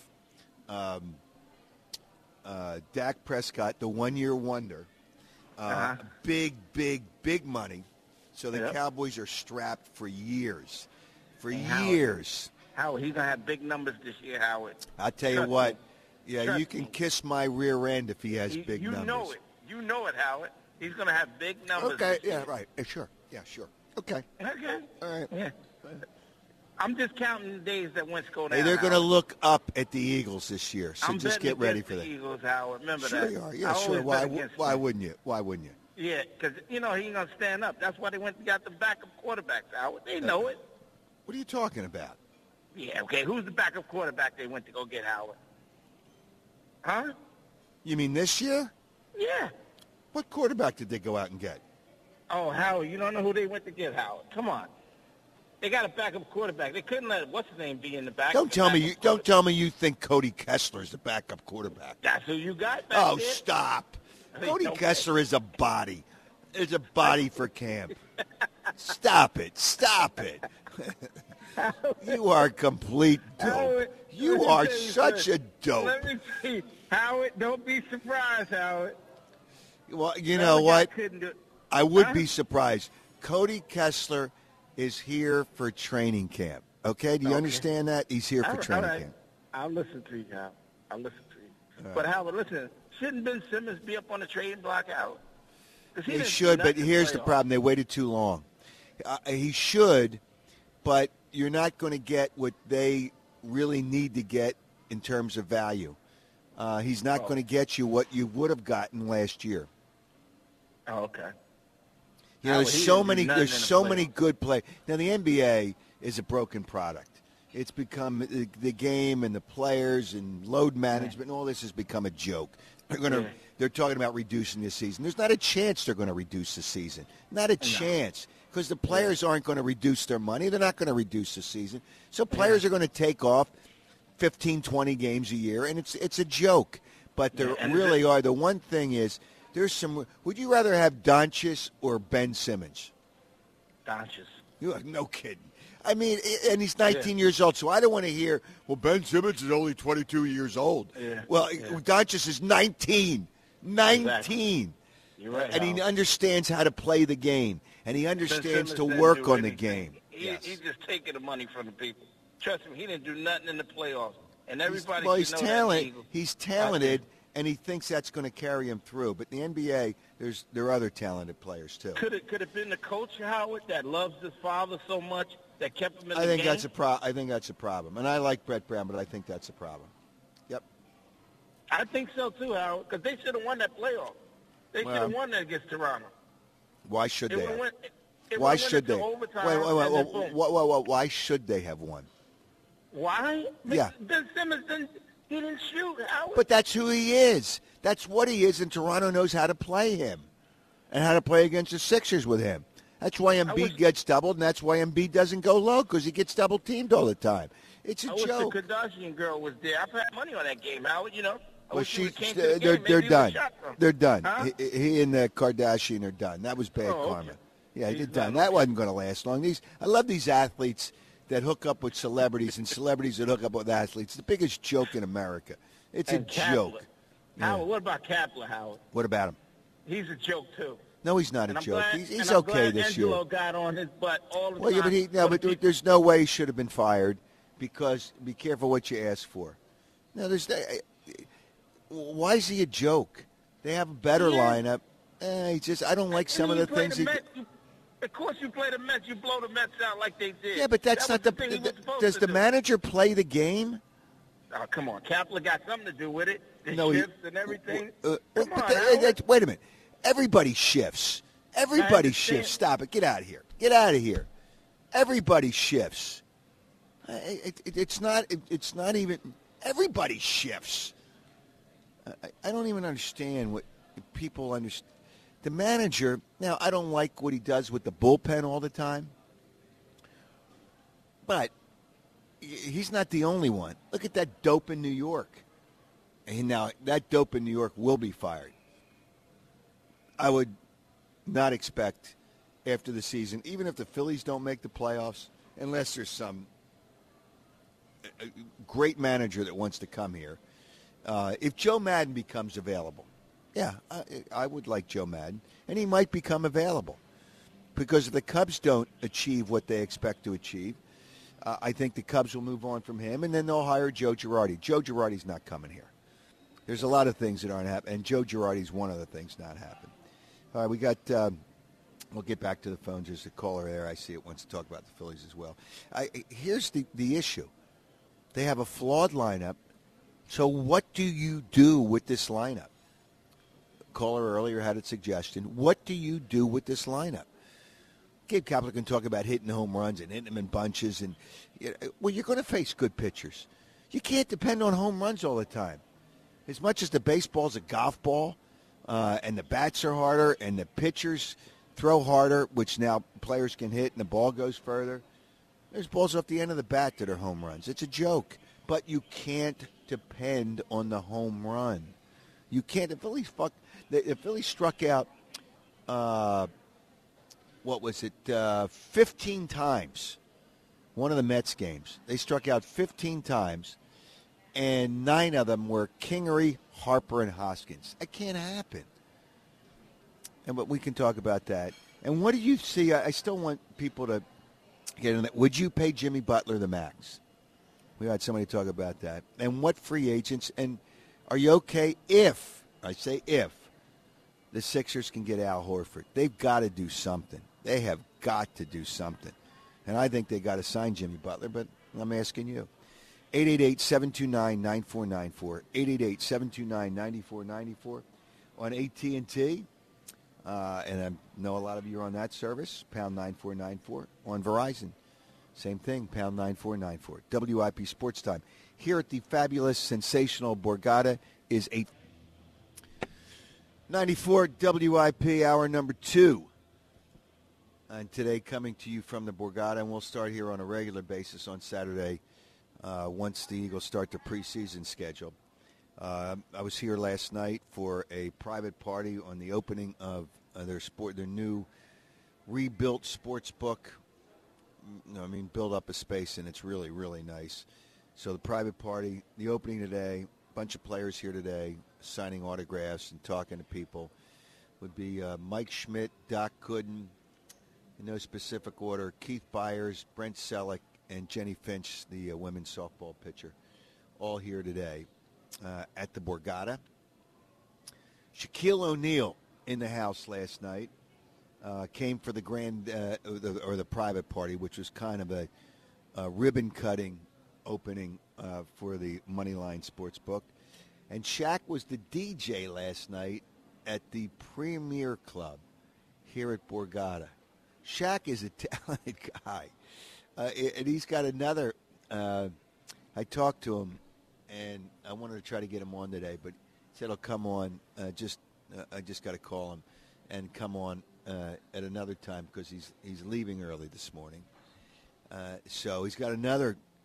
Dak Prescott, the one-year wonder, big money, so the Cowboys are strapped for years. Years. Howard, he's going to have big numbers this year, Howard. I'll tell you what. Yeah, you can kiss my rear end if he has big numbers. You know it. You know it, Howard. He's going to have big numbers. Okay, yeah, right. Sure. Yeah, sure. Okay. Okay. All right. Yeah. I'm just counting the days that Wentz go down. Hey, they're going to look up at the Eagles this year, so just get ready for that. Eagles, Howard. Remember sure that. You are. Yeah, sure. Why wouldn't you? Why wouldn't you? Yeah, because, he ain't going to stand up. That's why they went and got the backup quarterbacks, Howard. They know it. What are you talking about? Yeah, okay. Who's the backup quarterback they went to go get, Howard? Huh? You mean this year? Yeah. What quarterback did they go out and get? Oh, Howard, you don't know who they went to get, Howard. Come on. They got a backup quarterback. They couldn't let what's-his-name be in the back. Don't tell me you think Cody Kessler's the backup quarterback. That's who you got back there. There. Stop. Cody Kessler is a body. Is a body for camp. Stop it. You are a complete dope. Howard, you are such a dope. Let me see. Howard, don't be surprised, Howard. Well, you know what? I would be surprised. Cody Kessler is here for training camp. Okay? Do you understand that? He's here for training camp. I'll listen to you, Howard. I'll listen to you. But, Howard, listen, shouldn't Ben Simmons be up on the trading block, Howard? He should, but here's the problem. They waited too long. He should, but you're not going to get what they really need to get in terms of value. He's not going to get you what you would have gotten last year. Oh, okay. You know, there's so many good play. Now, the NBA is a broken product. It's become the game and the players and load management and all this has become a joke. They're talking about reducing the season. There's not a chance they're going to reduce the season. Not a chance. Because the players aren't going to reduce their money. They're not going to reduce the season. So players are going to take off 15, 20 games a year, and it's a joke. But there really are. The one thing is, there's some. Would you rather have Doncic or Ben Simmons? Doncic. You are no kidding. I mean, and he's 19 years old, so I don't want to hear, well, Ben Simmons is only 22 years old. Yeah. Well, Doncic is 19. 19. Exactly. You're right, and he understands how to play the game, and he understands to work on the game. He's just taking the money from the people. Trust me, he didn't do nothing in the playoffs. And everybody he's talented, and he thinks that's going to carry him through. But in the NBA, there are other talented players, too. Could it have been the coach, Howard, that loves his father so much that kept him in the game? I think that's a problem. And I like Brett Brown, but I think that's a problem. Yep. I think so, too, Howard, because they should have won that playoff. They should have won that against Toronto. Why should they have? Why should they? Wait. Why should they have won? Why? Yeah. Ben Simmons didn't shoot, Howard. But that's who he is. That's what he is, and Toronto knows how to play him and how to play against the Sixers with him. That's why Embiid gets doubled, and that's why Embiid doesn't go low, because he gets double-teamed all the time. It's a I joke. wish the Kardashian girl was there. I put money on that game, Howard. I Well, wish she she's came to the game. they're Maybe he done. would've shot them. They're done. Huh? He and the Kardashian are done. That was bad Oh, okay. karma. Yeah, they're He's done. done. That wasn't going to last long. I love these athletes that hook up with celebrities and celebrities that hook up with athletes. It's the biggest joke in America. It's And a Kapler. joke. Howard, what about Kapler, Howard? What about him? He's a joke, too. No, he's not And a I'm joke. glad, He's and I'm okay glad this Angelo year. got on his butt all the Well, yeah, time. but there's no way he should have been fired because be careful what you ask for. No, why is he a joke? They have a better lineup. I don't like some of the things he. Of course, you play the Mets. You blow the Mets out like they did. Yeah, but that's That not was thing he was supposed Does to the do. manager play the game? Oh, come on. Kapler got something to do with it. The No, shifts and everything. But Come on, Howard. wait a minute. Everybody shifts. Everybody understand. shifts. Stop it. Get out of here. Get out of here. Everybody shifts. It's not even. Everybody shifts. I don't even understand what people understand. The manager, now I don't like what he does with the bullpen all the time, but he's not the only one. Look at that dope in New York. And now that dope in New York will be fired. I would not expect after the season, even if the Phillies don't make the playoffs, unless there's some great manager that wants to come here. If Joe Madden becomes available, yeah, I would like Joe Madden, and he might become available. Because if the Cubs don't achieve what they expect to achieve, I think the Cubs will move on from him, and then they'll hire Joe Girardi. Joe Girardi's not coming here. There's a lot of things that aren't happening, and Joe Girardi's one of the things not happening. All right, we got. We'll get back to the phones. There's a caller there. I see it wants to talk about the Phillies as well. Here's the issue. They have a flawed lineup. So what do you do with this lineup? Caller earlier had a suggestion. What do you do with this lineup? Gabe Kapler can talk about hitting home runs and hitting them in bunches. And well, you're going to face good pitchers. You can't depend on home runs all the time. As much as the baseball's a golf ball, and the bats are harder, and the pitchers throw harder, which now players can hit, and the ball goes further. There's balls off the end of the bat that are home runs. It's a joke. But you can't depend on the home run. You can't. The Phillies struck out, 15 times. One of the Mets games. They struck out 15 times, and 9 of them were Kingery, Harper, and Hoskins. That can't happen. But we can talk about that. And what do you see? I still want people to get in that. Would you pay Jimmy Butler the max? We had somebody talk about that. And what free agents? And are you okay if, I say if, the Sixers can get Al Horford? They've got to do something. They have got to do something. And I think they got to sign Jimmy Butler, but I'm asking you. 888-729-9494. 888-729-9494 on AT&T. And I know a lot of you are on that service, pound 9494. On Verizon, same thing, pound 9494. WIP Sports Time. Here at the fabulous, sensational Borgata is 894 WIP, hour number 2. And today coming to you from the Borgata, and we'll start here on a regular basis on Saturday once the Eagles start the preseason schedule. I was here last night for a private party on the opening of their new rebuilt sports book. Build up a space, and it's really, really nice. So the private party, the opening today, a bunch of players here today signing autographs and talking to people would be Mike Schmidt, Doc Gooden, in no specific order, Keith Byers, Brent Selleck, and Jenny Finch, the women's softball pitcher, all here today at the Borgata. Shaquille O'Neal in the house last night. Came for the grand or the private party, which was kind of a ribbon-cutting opening for the Moneyline Sportsbook. And Shaq was the DJ last night at the Premier Club here at Borgata. Shaq is a talented guy. And he's got another I talked to him, and I wanted to try to get him on today, but he said he'll come on. I just got to call him and come on at another time because he's leaving early this morning. So he's got another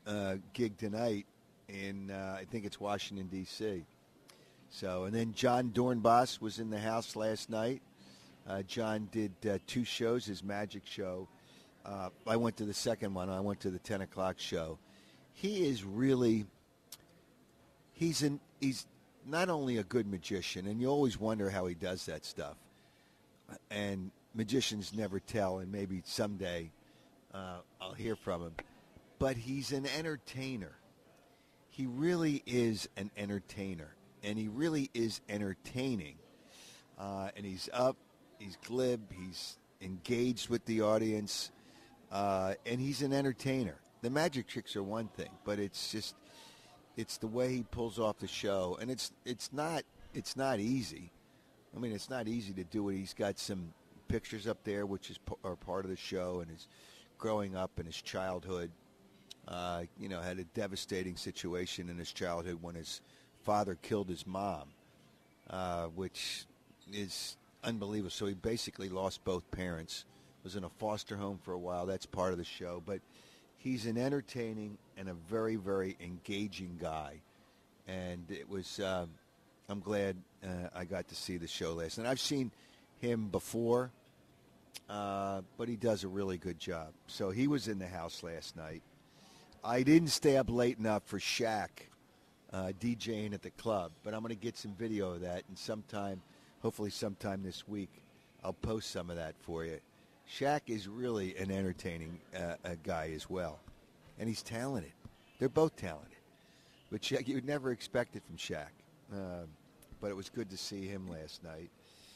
gig tonight in, I think it's Washington, D.C. So, and then John Dornbos was in the house last night. John did 2 shows, his magic show. I went to the second one. I went to the 10 o'clock show. He is really, he's not only a good magician, and you always wonder how he does that stuff. And magicians never tell, and maybe someday I'll hear from him. But he's an entertainer. He really is an entertainer, and he really is entertaining. And he's up, he's glib, he's engaged with the audience, and he's an entertainer. The magic tricks are one thing, but it's the way he pulls off the show, and it's not easy. I mean, it's not easy to do it. He's got some pictures up there, which are part of the show, and his growing up and his childhood. Had a devastating situation in his childhood when his father killed his mom, which is unbelievable. So he basically lost both parents, was in a foster home for a while. That's part of the show. But he's an entertaining and a very, very engaging guy. And it was, I'm glad I got to see the show last night. I've seen him before, but he does a really good job. So he was in the house last night. I didn't stay up late enough for Shaq DJing at the club, but I'm going to get some video of that, and hopefully sometime this week, I'll post some of that for you. Shaq is really an entertaining guy as well, and he's talented. They're both talented, but Shaq, you would never expect it from Shaq. But it was good to see him last night.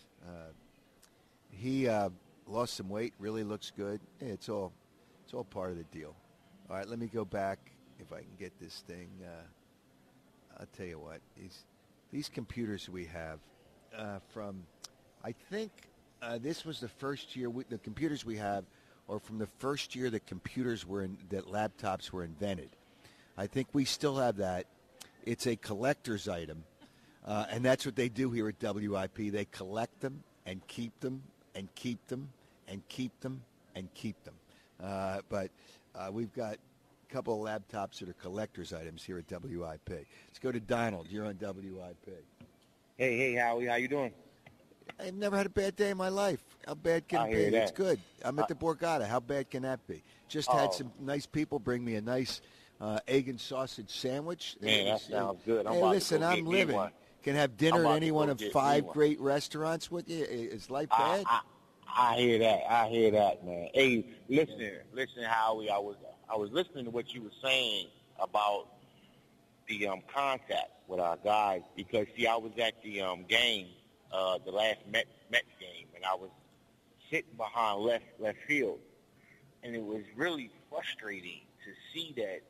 He lost some weight, really looks good. It's all part of the deal. All right, let me go back if I can get this thing. I'll tell you what, these computers we have from, I think this was the first year, the computers we have are from the first year that laptops were invented. I think we still have that. It's a collector's item, and that's what they do here at WIP. They collect them and keep them and keep them and keep them and keep them. But we've got a couple of laptops that are collector's items here at WIP. Let's go to Donald. You're on WIP. Hey, Howie. How you doing? I've never had a bad day in my life. How bad can it be? It's good. I'm at the Borgata. How bad can that be? Just had some nice people bring me a nice egg and sausage sandwich. Man, that sounds good. I'm living. One. Can have dinner at any one of 5 great restaurants with you. Is life bad? I hear that, man. Hey, listen, Howie. I was listening to what you were saying about the contact with our guys because I was at the game, the last Mets game, and I was sitting behind left field, and it was really frustrating to see that.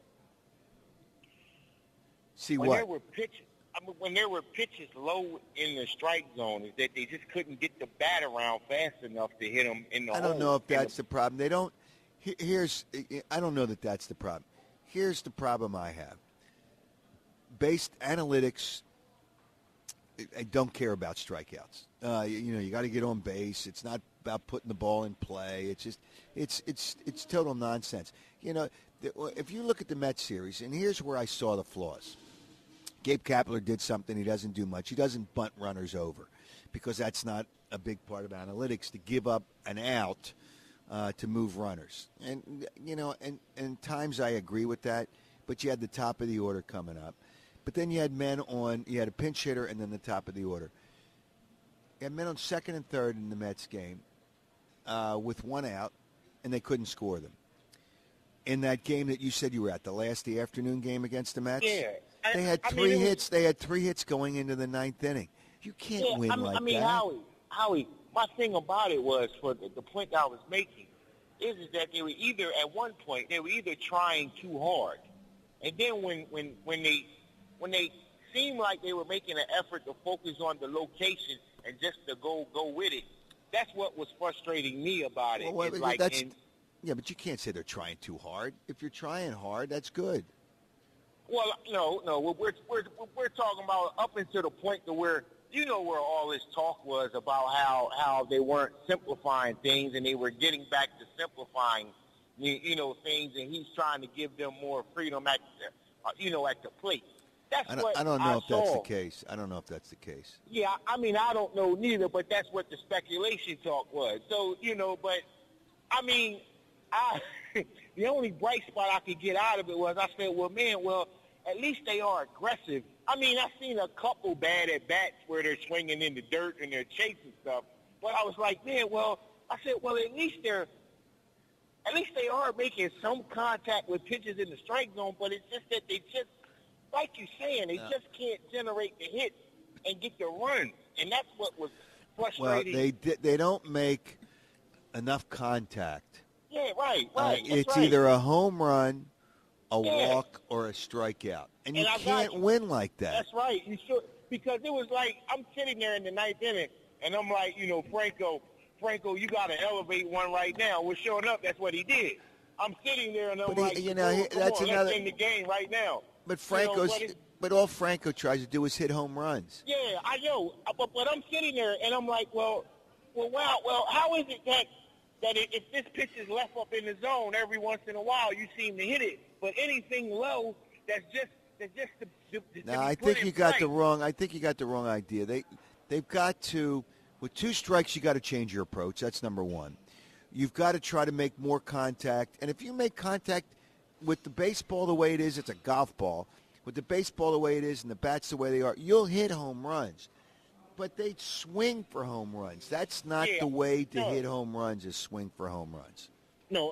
When there were pitches low in the strike zone, is that they just couldn't get the bat around fast enough to hit them in the hole. I don't know if that's the problem. They don't. I don't know that that's the problem. Here's the problem I have. Based analytics, I don't care about strikeouts. You got to get on base. It's not about putting the ball in play. It's total nonsense. If you look at the Mets series, and here's where I saw the flaws. Gabe Kapler did something he doesn't do much. He doesn't bunt runners over because that's not a big part of analytics, to give up an out to move runners. And, and times I agree with that, but you had the top of the order coming up. But then you had you had a pinch hitter and then the top of the order. You had men on second and third in the Mets game with 1 out, and they couldn't score them. In that game that you said you were at, the afternoon game against the Mets? Yeah. They had 3 hits. They had 3 hits going into the 9th inning. You can't win like that. Howie, my thing about it was, for the point I was making, is that they were either, at one point, they were either trying too hard. And then when they seemed like they were making an effort to focus on the location and just to go with it, that's what was frustrating me about it. Yeah, but you can't say they're trying too hard. If you're trying hard, that's good. Well, no. We're talking about up until the point to where where all this talk was about how they weren't simplifying things and they were getting back to simplifying things, and he's trying to give them more freedom at the plate. That's I what don't know if saw. that's the case. I don't know if that's the case. Yeah, I mean, I don't know neither, but that's what the speculation talk was. So, but, I mean, the only bright spot I could get out of it was I said, at least they are aggressive. I mean, I've seen a couple bad at-bats where they're swinging in the dirt and they're chasing stuff. But I was like, at least they are making some contact with pitches in the strike zone, but it's just that they just, like you're saying, they just can't generate the hit and get the runs. And that's what was frustrating. Well, they don't make enough contact. Yeah, right. It's either a home run, a walk, or a strikeout. And you can't win like that. That's right. You should, because it was like I'm sitting there in the ninth inning, and I'm like, Franco, you got to elevate one right now. We're showing up. That's what he did. I'm sitting there, and I'm let's end the game right now. But but all Franco tries to do is hit home runs. Yeah, I know. But I'm sitting there, and I'm like, wow. How is it that if this pitch is left up in the zone every once in a while, you seem to hit it, but anything low, that's just No, I think you got the wrong idea. They've got to, with 2 strikes, you got to change your approach. That's number one. You've got to try to make more contact, and if you make contact with the baseball the way it is, it's a golf ball. With the baseball the way it is and the bats the way they are, you'll hit home runs. But they swing for home runs. That's not the way to hit home runs, is swing for home runs. No,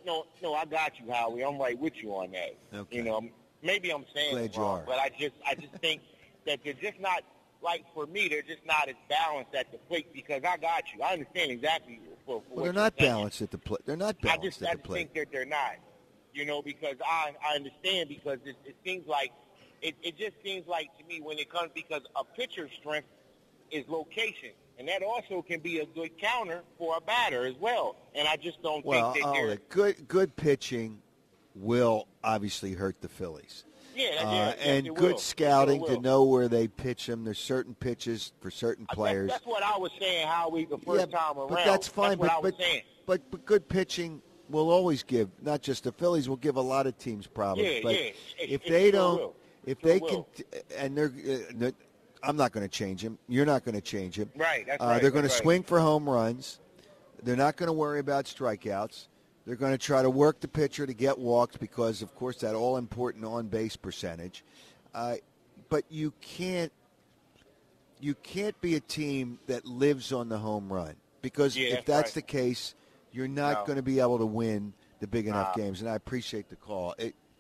I got you, Howie. I'm right with you on that. Okay. Maybe I'm saying Glad it wrong, you are. but I just think that they're just not, like for me, they're just not as balanced at the plate because I got you. I understand exactly for well, they're not balanced at the plate. They're not balanced at the plate. I just think that they're not, because I understand because it seems like, it just seems like to me when it comes, because a pitcher's strength is location. And that also can be a good counter for a batter as well. And I just don't think that they're good pitching will obviously hurt the Phillies. And good scouting to know where they pitch them. There's certain pitches for certain players. That's what I was saying, Howie, the first time around. But that's fine. But good pitching will always give, not just the Phillies, will give a lot of teams problems. If they don't, I'm not going to change him. You're not going to change him. Right, that's right. They're going to swing for home runs. They're not going to worry about strikeouts. They're going to try to work the pitcher to get walks because, of course, that all-important on-base percentage. But you can't be a team that lives on the home run because if that's the case, you're not going to be able to win the big enough games. And I appreciate the call.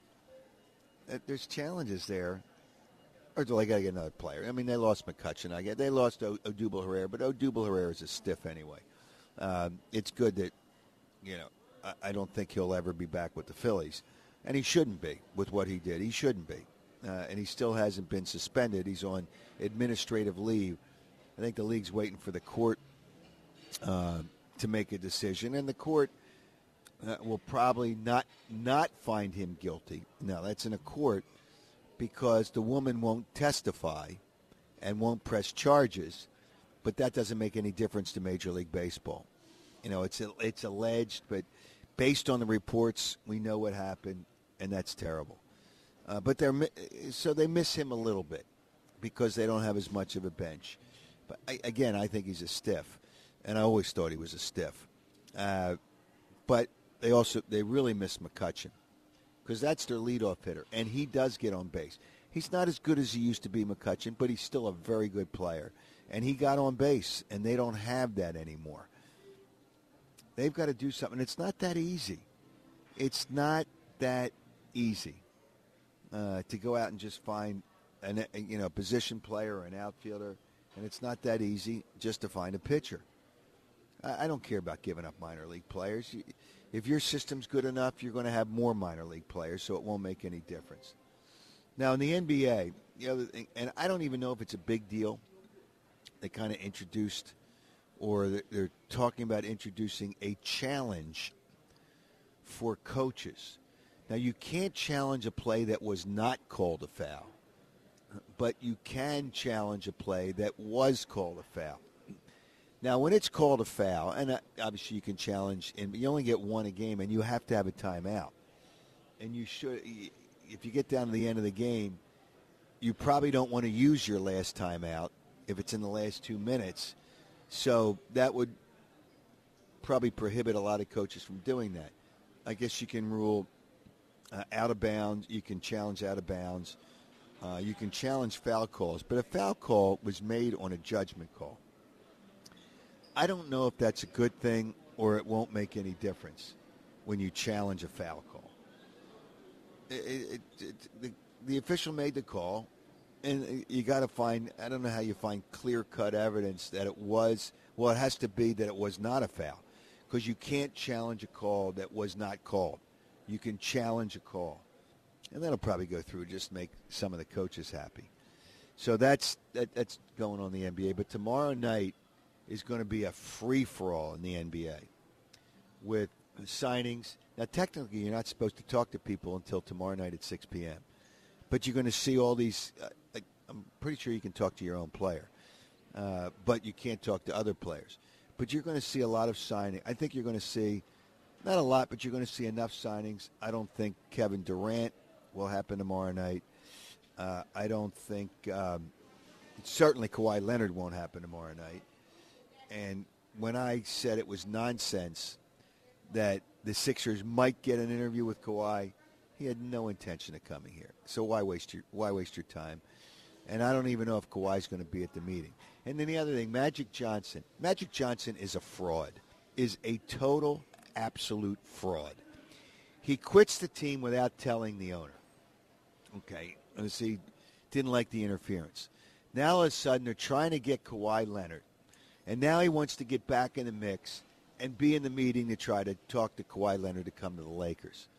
There's challenges there. Or do I got to get another player? I mean, they lost McCutchen. They lost Odubel Herrera, but Odubel Herrera is a stiff anyway. It's good that, I don't think he'll ever be back with the Phillies. And he shouldn't be with what he did. He shouldn't be. And he still hasn't been suspended. He's on administrative leave. I think the league's waiting for the court to make a decision. And the court will probably not find him guilty. Now, that's in a court because the woman won't testify and won't press charges. But that doesn't make any difference to Major League Baseball. It's alleged, but based on the reports, we know what happened, and that's terrible. But they miss him a little bit because they don't have as much of a bench. But I think he's a stiff, and I always thought he was a stiff. But they really miss McCutchen because that's their leadoff hitter, and he does get on base. He's not as good as he used to be, McCutchen, but he's still a very good player. And he got on base, and they don't have that anymore. They've got to do something. It's not that easy. It's not that easy to go out and just find a position player or an outfielder, and it's not that easy just to find a pitcher. I don't care about giving up minor league players. If your system's good enough, you're going to have more minor league players, so it won't make any difference. Now, in the NBA, the other thing, and I don't even know if it's a big deal, they kind of introduced, or they're talking about introducing a challenge for coaches. Now, you can't challenge a play that was not called a foul, but you can challenge a play that was called a foul. Now, when it's called a foul, and obviously you can challenge, and you only get one a game, and you have to have a timeout. And you should, if you get down to the end of the game, you probably don't want to use your last timeout if it's in the last 2 minutes. So that would probably prohibit a lot of coaches from doing that. I guess you can rule out of bounds. You can challenge out of bounds. You can challenge foul calls. But a foul call was made on a judgment call. I don't know if that's a good thing or it won't make any difference when you challenge a foul call. The official made the call, and you got to find, I don't know how you find clear-cut evidence that it was, well, it has to be that it was not a foul, because you can't challenge a call that was not called. You can challenge a call. And that'll probably go through, just make some of the coaches happy. So that's going on in the NBA. But tomorrow night is going to be a free-for-all in the NBA with the signings. Now, technically, you're not supposed to talk to people until tomorrow night at 6 p.m. But you're going to see all these I'm pretty sure you can talk to your own player, but you can't talk to other players. But you're going to see a lot of signing. I think you're going to see, not a lot, but you're going to see enough signings. I don't think Kevin Durant will happen tomorrow night. I don't think, certainly Kawhi Leonard won't happen tomorrow night. And when I said it was nonsense that the Sixers might get an interview with Kawhi, he had no intention of coming here. So why waste your time? And I don't even know if Kawhi's going to be at the meeting. And then the other thing, Magic Johnson. Magic Johnson is a fraud, is a total, absolute fraud. He quits the team without telling the owner. Okay, he didn't like the interference. Now all of a sudden they're trying to get Kawhi Leonard. And now he wants to get back in the mix and be in the meeting to try to talk to Kawhi Leonard to come to the Lakers.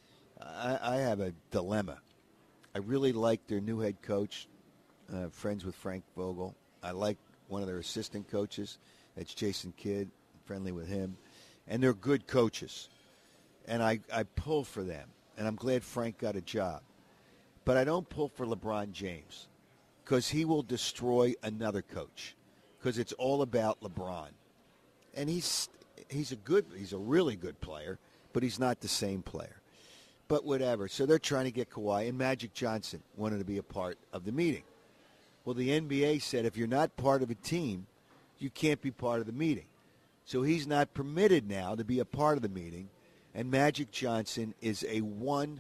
I have a dilemma. I really like their new head coach, friends with Frank Vogel. I like one of their assistant coaches. That's Jason Kidd, friendly with him. And they're good coaches. And I pull for them. And I'm glad Frank got a job. But I don't pull for LeBron James because he will destroy another coach because it's all about LeBron. And he's a really good player, but he's not the same player. But whatever. So they're trying to get Kawhi, and Magic Johnson wanted to be a part of the meeting. Well, the NBA said if you're not part of a team, you can't be part of the meeting. So he's not permitted now to be a part of the meeting, and Magic Johnson is a 100%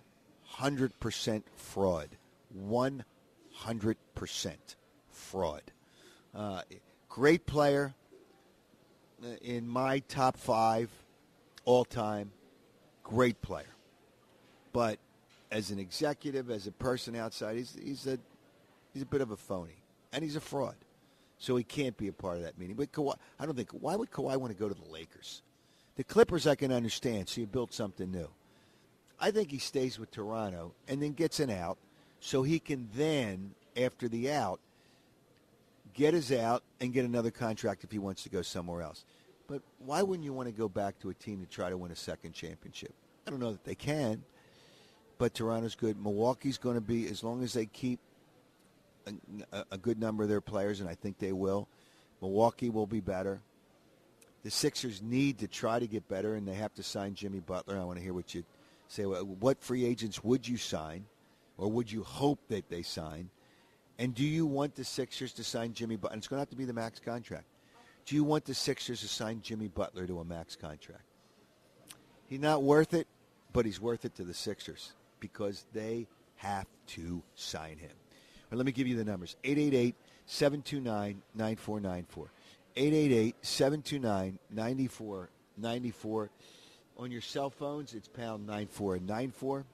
fraud. 100% fraud. Great player, in my top 5 all-time, great player. But as an executive, as a person outside, he's a bit of a phony, and he's a fraud. So he can't be a part of that meeting. But Kawhi, why would Kawhi want to go to the Lakers? The Clippers I can understand, so you build something new. I think he stays with Toronto and then gets an out so he can then, after the out, get his out and get another contract if he wants to go somewhere else. But why wouldn't you want to go back to a team to try to win a second championship? I don't know that they can, but Toronto's good. Milwaukee's going to be, as long as they keep a good number of their players, and I think they will, Milwaukee will be better. The Sixers need to try to get better, and they have to sign Jimmy Butler. I want to hear what you say. What free agents would you sign, or would you hope that they sign? And do you want the Sixers to sign Jimmy Butler? And it's going to have to be the max contract. Do you want the Sixers to sign Jimmy Butler to a max contract? He's not worth it, but he's worth it to the Sixers because they have to sign him. Well, let me give you the numbers. 888-729-9494. 888-729-9494. On your cell phones, it's pound 9494.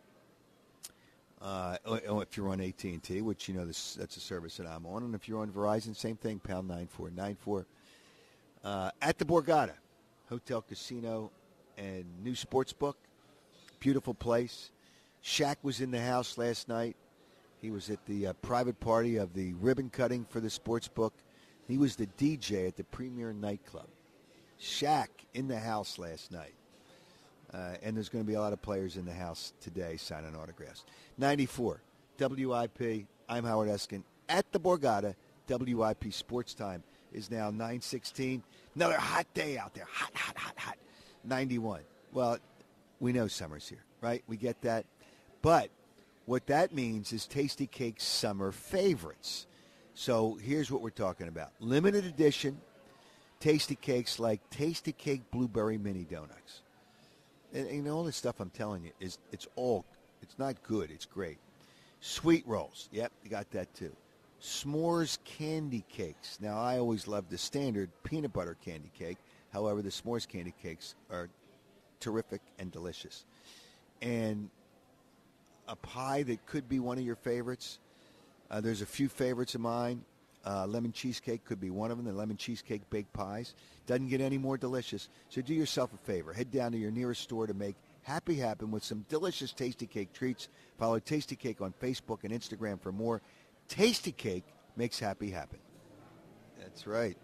If you're on AT&T, which, that's a service that I'm on. And if you're on Verizon, same thing, pound 9494. At the Borgata Hotel, Casino, and new sportsbook. Beautiful place. Shaq was in the house last night. He was at the private party of the ribbon cutting for the sportsbook. He was the DJ at the Premier nightclub. Shaq in the house last night. And there's going to be a lot of players in the house today signing autographs. 94 WIP. I'm Howard Eskin at the Borgata. WIP Sports Time is now 916. Another hot day out there. Hot. 91. Well, we know summer's here, right? We get that. But what that means is Tasty Cake's summer favorites. So here's what we're talking about. Limited edition Tasty Cakes like Tasty Cake Blueberry Mini Donuts. And you know, all this stuff I'm telling you, it's not good. It's great. Sweet rolls. Yep, you got that too. S'mores candy cakes. Now, I always love the standard peanut butter candy cake. However, the s'mores candy cakes are terrific and delicious. And a pie that could be one of your favorites. There's a few favorites of mine. Lemon cheesecake could be one of them, the lemon cheesecake baked pies. Doesn't get any more delicious. So do yourself a favor. Head down to your nearest store to make happy happen with some delicious Tasty Cake treats. Follow Tasty Cake on Facebook and Instagram for more. Tasty Cake makes happy happen. That's right.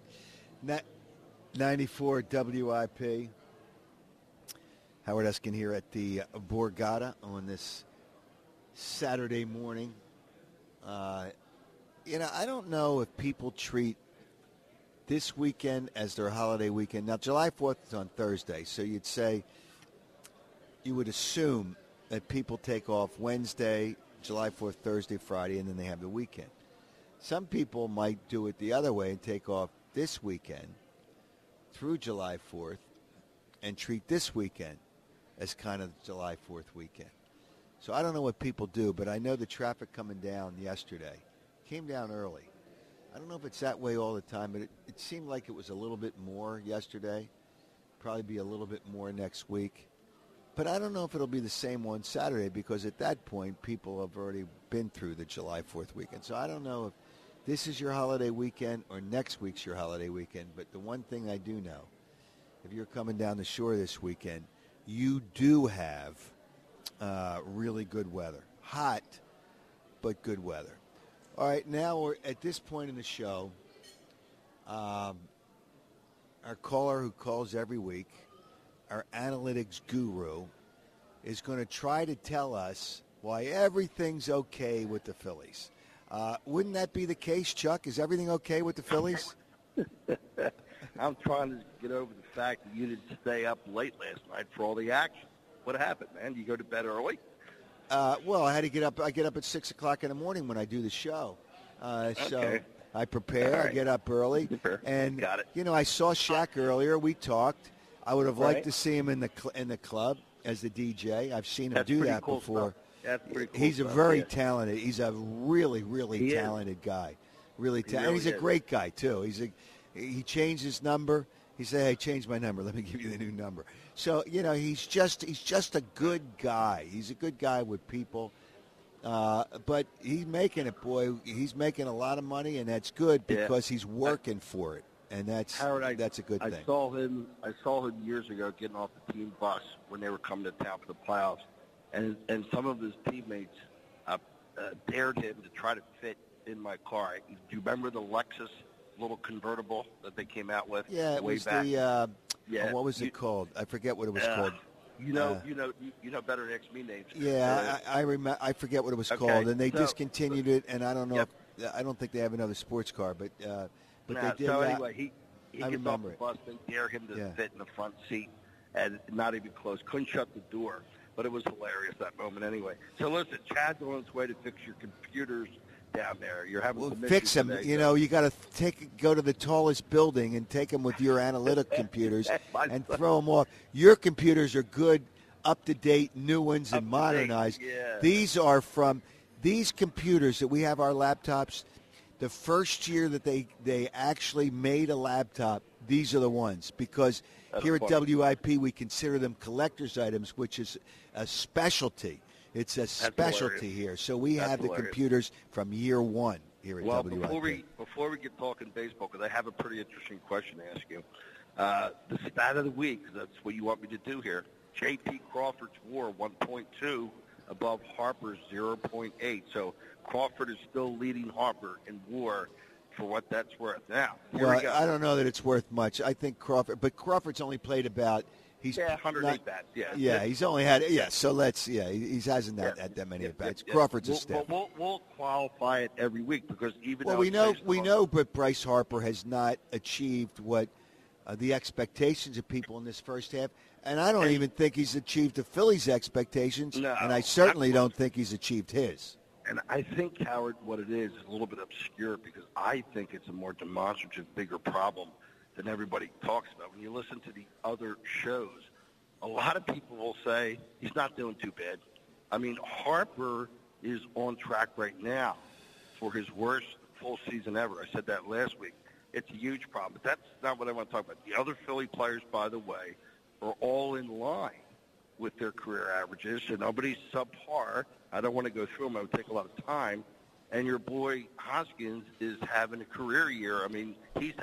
94 WIP. Howard Eskin here at the Borgata on this Saturday morning. I don't know if people treat this weekend as their holiday weekend. Now, July 4th is on Thursday, so you would assume that people take off Wednesday, July 4th, Thursday, Friday, and then they have the weekend. Some people might do it the other way and take off this weekend through July 4th and treat this weekend as kind of July 4th weekend. So I don't know what people do, but I know the traffic coming down yesterday came down early. I don't know if it's that way all the time, but it seemed like it was a little bit more yesterday. Probably be a little bit more next week. But I don't know if it'll be the same one Saturday because at that point, people have already been through the July 4th weekend. So I don't know if this is your holiday weekend or next week's your holiday weekend. But the one thing I do know, if you're coming down the shore this weekend, you do have really good weather. Hot, but good weather. All right, now we're at this point in the show. Our caller who calls every week, our analytics guru, is going to try to tell us why everything's okay with the Phillies. Wouldn't that be the case, Chuck? Is everything okay with the Phillies? I'm trying to get over the fact that you didn't stay up late last night for all the action. What happened, man? You go to bed early? Well, I had to get up. I get up at 6 o'clock in the morning when I do the show. So I prepare. Right. I get up early. And, got it. I saw Shaq earlier. We talked. I would have liked to see him in the club as the DJ. I've seen him do that cool before. Stuff. That's pretty cool. He's a very talented. He's a really, really talented guy. Really talented. Really He's a great guy too. He changed his number. He said, "Hey, change my number. Let me give you the new number." So he's just a good guy. He's a good guy with people. But he's making it, boy. He's making a lot of money, and that's good because he's working for it, and that's a good thing. I saw him years ago getting off the team bus when they were coming to town for the playoffs, and some of his teammates dared him to try to fit in my car. Do you remember the Lexus little convertible that they came out with? Yeah, it was back? What was it called? I forget what it was called. You know better than me names. Yeah, I remember. I forget what it was called, and they discontinued it. And I don't know. I don't think they have another sports car, but they did. So anyway, he gets off the it. bus and dare him to fit in the front seat, and not even close. Couldn't shut the door, but it was hilarious that moment anyway. So listen, Chad's on his way to fix your computers down there. You're having some fix them. Today, you got to go to the tallest building and take them with your analytic computers and throw them off. Your computers are good, up-to-date, new ones and modernized. Yeah. These are from these computers that we have, our laptops. The first year that they actually made a laptop, these are the ones because here at WIP we consider them collector's items, which is a specialty. It's a specialty here. So we have the computers from year one here at WIP. Before we get talking baseball, because I have a pretty interesting question to ask you. The stat of the week, that's what you want me to do here. J.P. Crawford's WAR 1.2 above Harper's 0.8. So Crawford is still leading Harper in WAR for what that's worth. Now, I don't know that it's worth much. I think Crawford's only played about He's 108 bats. Yeah. Yeah, he's only had so he hasn't had that many at bats. Crawford's a stiff. We'll qualify it every week because even well, though we know, but Bryce Harper has not achieved what the expectations of people in this first half, and I don't even think he's achieved the Phillies' expectations, and I certainly don't think he's achieved his. And I think, Howard, what it is a little bit obscure because I think it's a more demonstrative, bigger problem than everybody talks about. When you listen to the other shows, a lot of people will say he's not doing too bad. I mean, Harper is on track right now for his worst full season ever. I said that last week. It's a huge problem, but that's not what I want to talk about. The other Philly players, by the way, are all in line with their career averages, so nobody's subpar. I don't want to go through them. It would take a lot of time. And your boy Hoskins is having a career year. I mean, he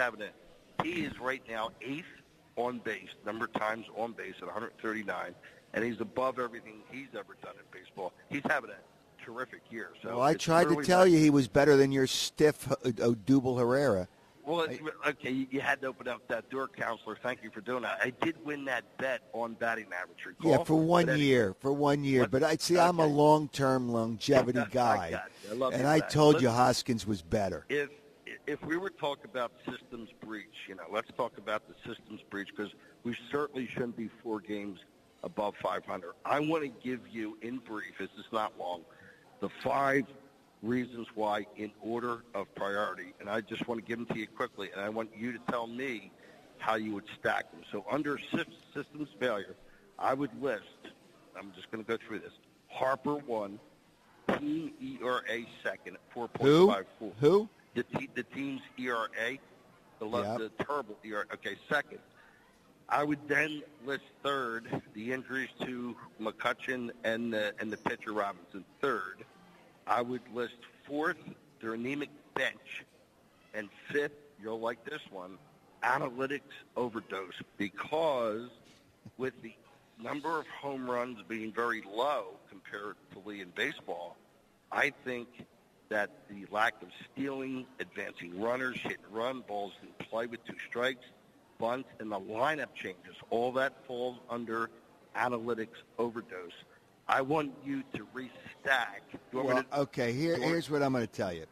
is right now 8th on base, number of times on base at 139, and he's above everything he's ever done in baseball. He's having a terrific year. So well, I tried to tell you he was better than your stiff Odubel Herrera. Well, okay, you had to open up that door, counselor. Thank you for doing that. I did win that bet on batting average. Recall? Yeah, for 1 year. But I'm a long-term longevity guy, and I told you Hoskins was better. If we were talking about systems breach, let's talk about the systems breach because we certainly shouldn't be 4 games above 500. I want to give you, in brief, this is not long, the 5 reasons why in order of priority, and I just want to give them to you quickly, and I want you to tell me how you would stack them. So under systems failure, I would list, I'm just going to go through this, Harper 1, team ERA second at 4.54. Who? The team's ERA, the terrible ERA. Okay, second. I would then list third, the injuries to McCutchen and the pitcher Robinson. Third. I would list fourth, their anemic bench, and fifth, you'll like this one, analytics overdose, because with the number of home runs being very low comparatively in baseball, I think that the lack of stealing, advancing runners, hit and run, balls in play with 2 strikes, bunts, and the lineup changes, all that falls under analytics overdose. I want you to restack. Here's what I'm going to tell you.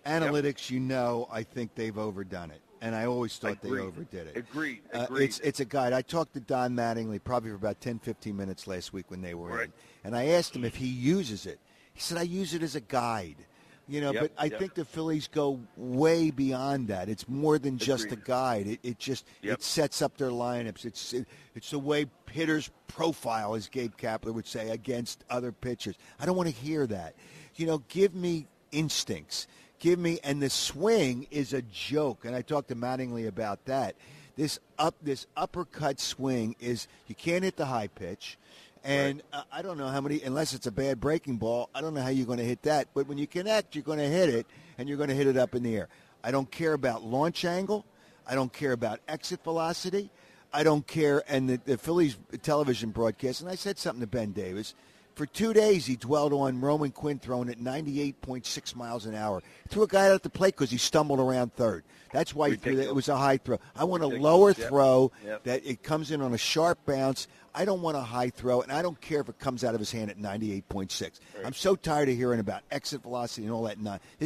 Analytics, I think they've overdone it. And I always thought they overdid it. Agreed. It's a guide. I talked to Don Mattingly probably for about 10, 15 minutes last week when they were in. And I asked him if he uses it. He said, I use it as a guide. But I think the Phillies go way beyond that. It's more than just a guide. It sets up their lineups. It's the way hitters profile, as Gabe Kapler would say, against other pitchers. I don't want to hear that. Give me instincts. And the swing is a joke. And I talked to Mattingly about that. This uppercut swing is you can't hit the high pitch. And I don't know how many, unless it's a bad breaking ball, I don't know how you're going to hit that. But when you connect, you're going to hit it, and you're going to hit it up in the air. I don't care about launch angle. I don't care about exit velocity. I don't care. And the Phillies television broadcast, and I said something to Ben Davis, for 2 days he dwelled on Roman Quinn throwing at 98.6 miles an hour. He threw a guy out at the plate because he stumbled around third. That's why he threw that. It was a high throw. I want a lower throw that it comes in on a sharp bounce. I don't want a high throw, and I don't care if it comes out of his hand at 98.6. Right. I'm so tired of hearing about exit velocity and all that. His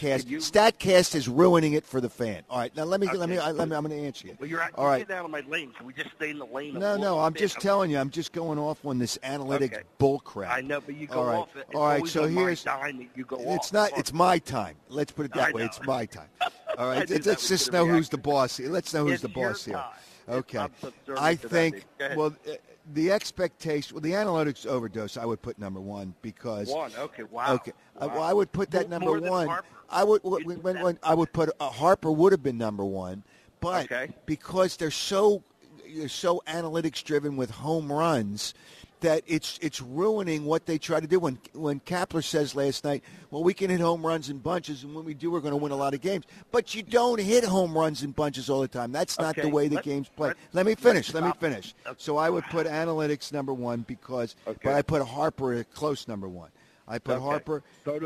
StatCast is ruining it for the fan. All right, now let me. I'm going to answer you. Well, you're all right. Get out of my lane. Can we just stay in the lane? No. I'm just telling you. I'm just going off on this analytics bull crap. I know, but you go off. It's all right. So here's. Time that you go it's off. Not. It's my time. Let's put it that way. It's my time. All right. Let's just know who's the boss here. Let's know who's the boss here. Okay. I think. Well. The expectation, the analytics overdose, I would put number 1 because. 1, okay, wow. Okay, wow. Well, I would put that number more 1. Harper. I would put Harper would have been number 1, but because they're so analytics driven with home runs, that it's ruining what they try to do. When Kapler says last night, well, we can hit home runs in bunches, and when we do, we're going to win a lot of games. But you don't hit home runs in bunches all the time. That's not the way the game's played. Let me finish. Okay. So I would put analytics number 1 because, but I put Harper at a close number 1. I put Harper,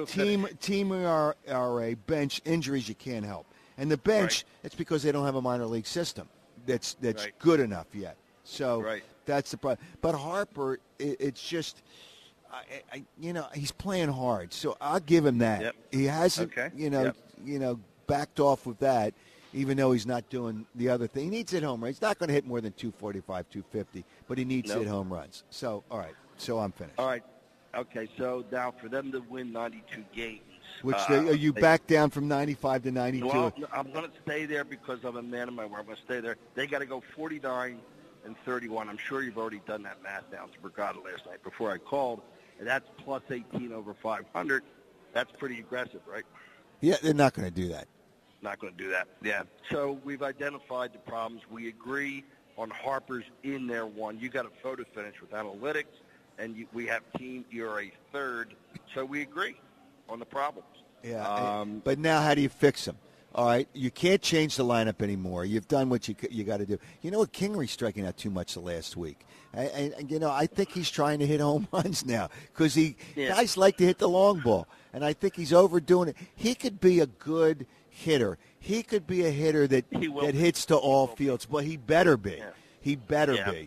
team ERA, bench, injuries you can't help. And the bench, it's because they don't have a minor league system that's good enough yet. So That's the problem. But Harper, it's just, he's playing hard, so I'll give him that. Yep. He hasn't, backed off with that, even though he's not doing the other thing. He needs to hit home runs. He's not going to hit more than 245, 250, but he needs to hit home runs. So, all right. So I'm finished. All right. Okay, so now for them to win 92 games. Which are you back down from 95 to 92? Well, I'm going to stay there because I'm a man of my word. I'm going to stay there. They got to go 49 and 31. I'm sure you've already done that math down to Brigada last night before I called. And that's plus 18 over 500. That's pretty aggressive, right? Yeah, they're not going to do that. Not going to do that. Yeah. So we've identified the problems. We agree on Harper's in there one. You got a photo finish with analytics, and we have team ERA third. So we agree on the problems. Yeah. But now how do you fix them? All right, you can't change the lineup anymore. You've done what you got to do. You know what? Kingery's striking out too much the last week. And I think he's trying to hit home runs now because guys like to hit the long ball, and I think he's overdoing it. He could be a good hitter. He could be a hitter that hits to all fields. Well, he better be. Yeah. He better be.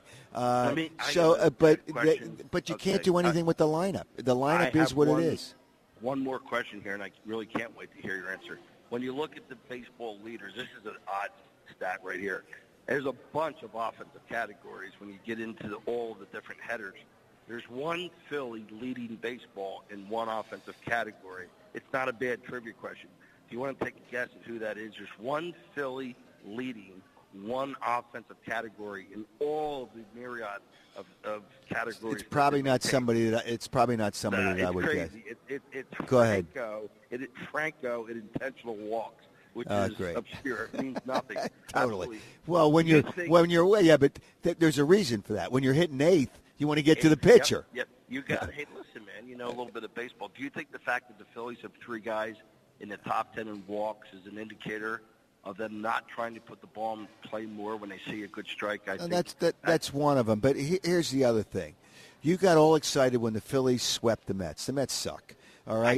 But you can't do anything with the lineup. The lineup is what it is. One more question here, and I really can't wait to hear your answer. When you look at the baseball leaders, this is an odd stat right here. There's a bunch of offensive categories when you get into all of the different headers. There's one Philly leading baseball in one offensive category. It's not a bad trivia question. If you want to take a guess at who that is, there's one Philly leading one offensive category in all of the myriad of categories. It's probably not somebody that I would crazy. guess. It's Go ahead. Franco in intentional walks, which is great. obscure. It means nothing. Totally. Well, when you're away, but there's a reason for that. When you're hitting eighth, you want to get to the pitcher. Yep. You got. Hey, listen, man. You know a little bit of baseball. Do you think the fact that the Phillies have three guys in the top 10 in walks is an indicator of them not trying to put the ball in play more when they see a good strike? That's one of them. But here's the other thing. You got all excited when the Phillies swept the Mets. The Mets suck. All right?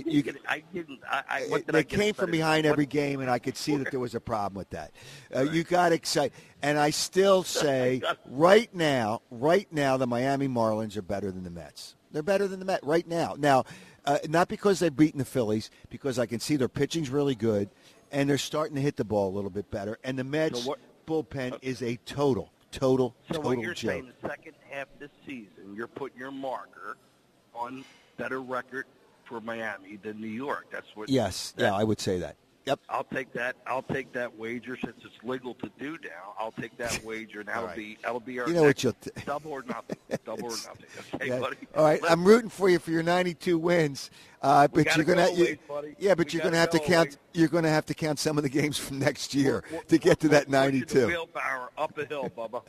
They came from behind every game, and I could see that there was a problem with that. You got excited. And I still say right now, the Miami Marlins are better than the Mets. They're better than the Mets right now. Now, not because they've beaten the Phillies, because I can see their pitching's really good, and they're starting to hit the ball a little bit better. And the Mets bullpen is a total So what you're joke. saying, the second half of this season, you're putting your marker on better record for Miami than New York. That's what. Yes, I would say that. Yep. I'll take that wager since it's legal to do now. I'll take that wager, and that'll be our. You know what you'll double or nothing. Double or nothing. Okay, buddy. All right, I'm rooting for you for your 92 wins. But you're gonna, but you're gonna have to count. You're gonna have to count some of the games from next year to get to that 92. Wheelbarrow up a hill, Bubba.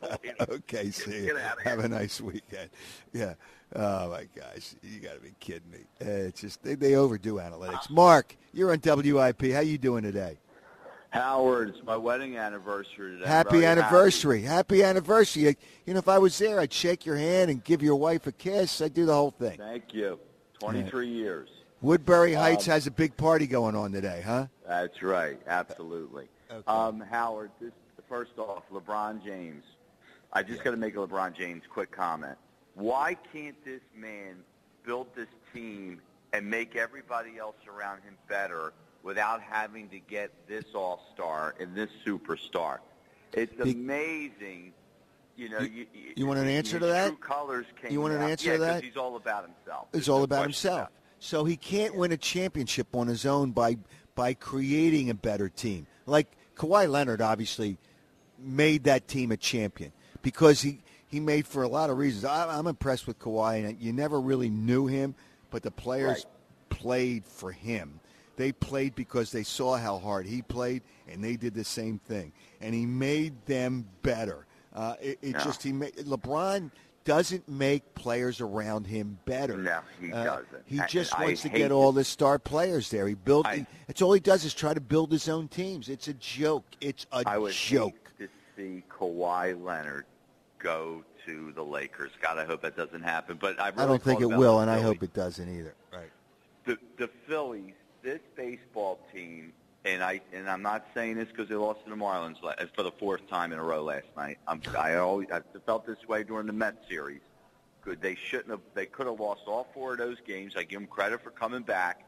Okay, see you. Have a nice weekend. Yeah. Oh my gosh, you got to be kidding me. It's just they overdo analytics. Mark, you're on WIP. How you doing today? Howard, it's my wedding anniversary today. Happy anniversary. Happy anniversary. You know, if I was there, I'd shake your hand and give your wife a kiss. I'd do the whole thing. Thank you. 23 years. Woodbury Heights has a big party going on today, huh? That's right. Absolutely. Okay. Howard, first off, LeBron James. I just got to make a LeBron James quick comment. Why can't this man build this team and make everybody else around him better without having to get this all-star and this superstar? It's amazing. You know, you want an answer to that? True colors came you want an out. answer to that? Because he's all about himself. He's all about himself. So he can't win a championship on his own by creating a better team. Like Kawhi Leonard obviously made that team a champion because he made for a lot of reasons. I'm impressed with Kawhi, and you never really knew him, but the players played for him. They played because they saw how hard he played, and they did the same thing. And he made them better. LeBron doesn't make players around him better. No, he doesn't. He just wants to get all the star players there. It's all he does is try to build his own teams. It's a joke. It's a joke. I would hate to see Kawhi Leonard go to the Lakers. God, I hope that doesn't happen. But I don't think it will, and I hope it doesn't either. Right. The Phillies, this baseball team and I'm not saying this because they lost to the Marlins for the fourth time in a row last night. I felt this way during the Mets series. They shouldn't have. They could have lost all four of those games. I give them credit for coming back.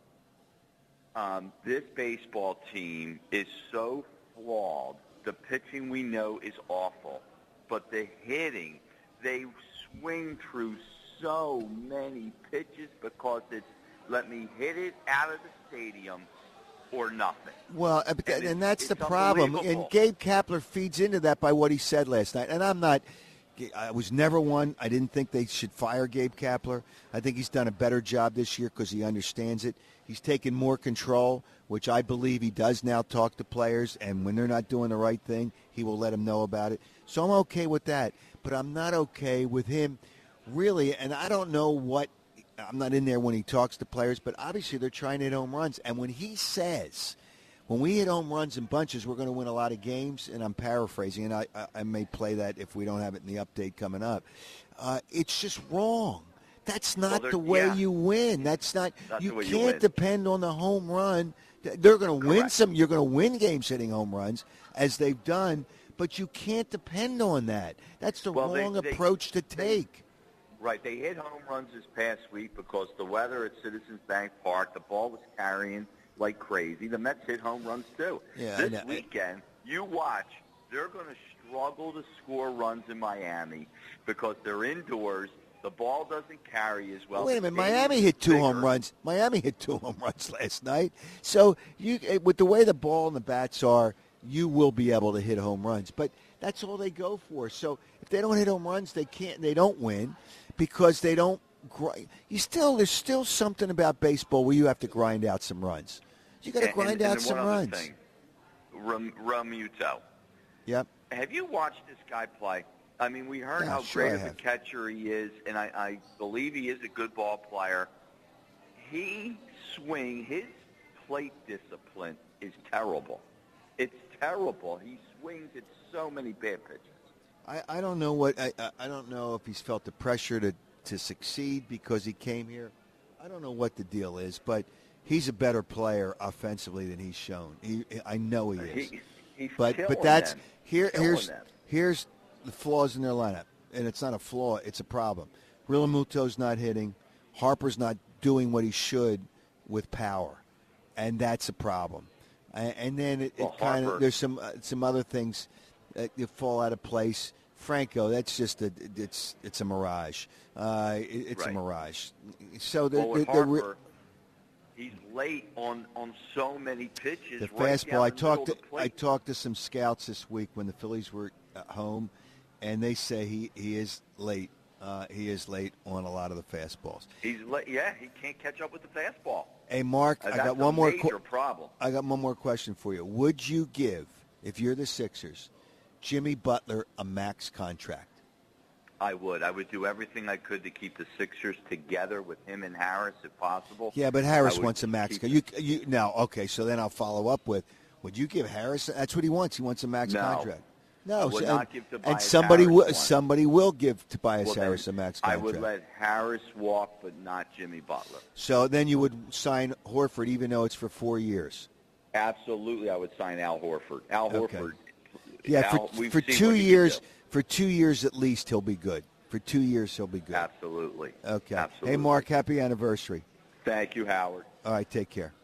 This baseball team is so flawed. The pitching we know is awful, but the hitting, they swing through so many pitches because it's let me hit it out of the stadium or nothing. Well, and that's the problem. And Gabe Kapler feeds into that by what he said last night. And I was never one. I didn't think they should fire Gabe Kapler. I think he's done a better job this year because he understands it. He's taken more control, which I believe he does now talk to players. And when they're not doing the right thing, he will let them know about it. So I'm okay with that. But I'm not okay with him really. And I don't know what. I'm not in there when he talks to players, but obviously they're trying to hit home runs. And when he says, when we hit home runs in bunches, we're going to win a lot of games, and I'm paraphrasing, and I may play that if we don't have it in the update coming up. It's just wrong. That's not the way you win. That's not you can't depend on the home run. They're going to win some. You're going to win games hitting home runs, as they've done, but you can't depend on that. That's the wrong approach to take. Right, they hit home runs this past week because the weather at Citizens Bank Park, the ball was carrying like crazy. The Mets hit home runs too. Yeah, this weekend, you watch, they're going to struggle to score runs in Miami because they're indoors. The ball doesn't carry as well. Wait a minute, Miami hit two home runs. Miami hit 2 home runs last night. So with the way the ball and the bats are, you will be able to hit home runs. But that's all they go for. So if they don't hit home runs, they don't win. Because they don't grind. There's still something about baseball where you have to grind out some runs. You got to grind out some runs. Thing, Realmuto. Yep. Have you watched this guy play? I mean, we heard how great of a catcher he is, and I believe he is a good ball player. His plate discipline is terrible. It's terrible. He swings at so many bad pitches. I don't know what I don't know if he's felt the pressure to succeed because he came here. I don't know what the deal is, but he's a better player offensively than he's shown. I know he is. He's but that's them. here's the flaws in their lineup, and it's not a flaw; it's a problem. Realmuto's not hitting. Harper's not doing what he should with power, and that's a problem. And then it kind of there's some other things. You fall out of place. Franco, that's just it's a mirage. It's a mirage. So with Harper, he's late on so many pitches. The right fastball. I talked to some scouts this week when the Phillies were at home, and they say he is late. He is late on a lot of the fastballs. He's late. Yeah, he can't catch up with the fastball. Hey, Mark, I got one more problem. I got one more question for you. Would you give, if you're the Sixers, Jimmy Butler a max contract? I would. I would do everything I could to keep the Sixers together with him and Harris if possible. Yeah, but Harris wants a max contract. Okay, so then I'll follow up with, would you give Harris? That's what he wants. He wants a max contract. No, I would not give Tobias and somebody will give Tobias Harris a max contract. I would let Harris walk, but not Jimmy Butler. So then you would sign Horford, even though it's for 4 years. Absolutely, I would sign Al Horford. Horford. Yeah, for 2 years. For 2 years at least, he'll be good. For 2 years, he'll be good. Absolutely. Okay. Absolutely. Hey, Mark, happy anniversary. Thank you, Howard. All right, take care.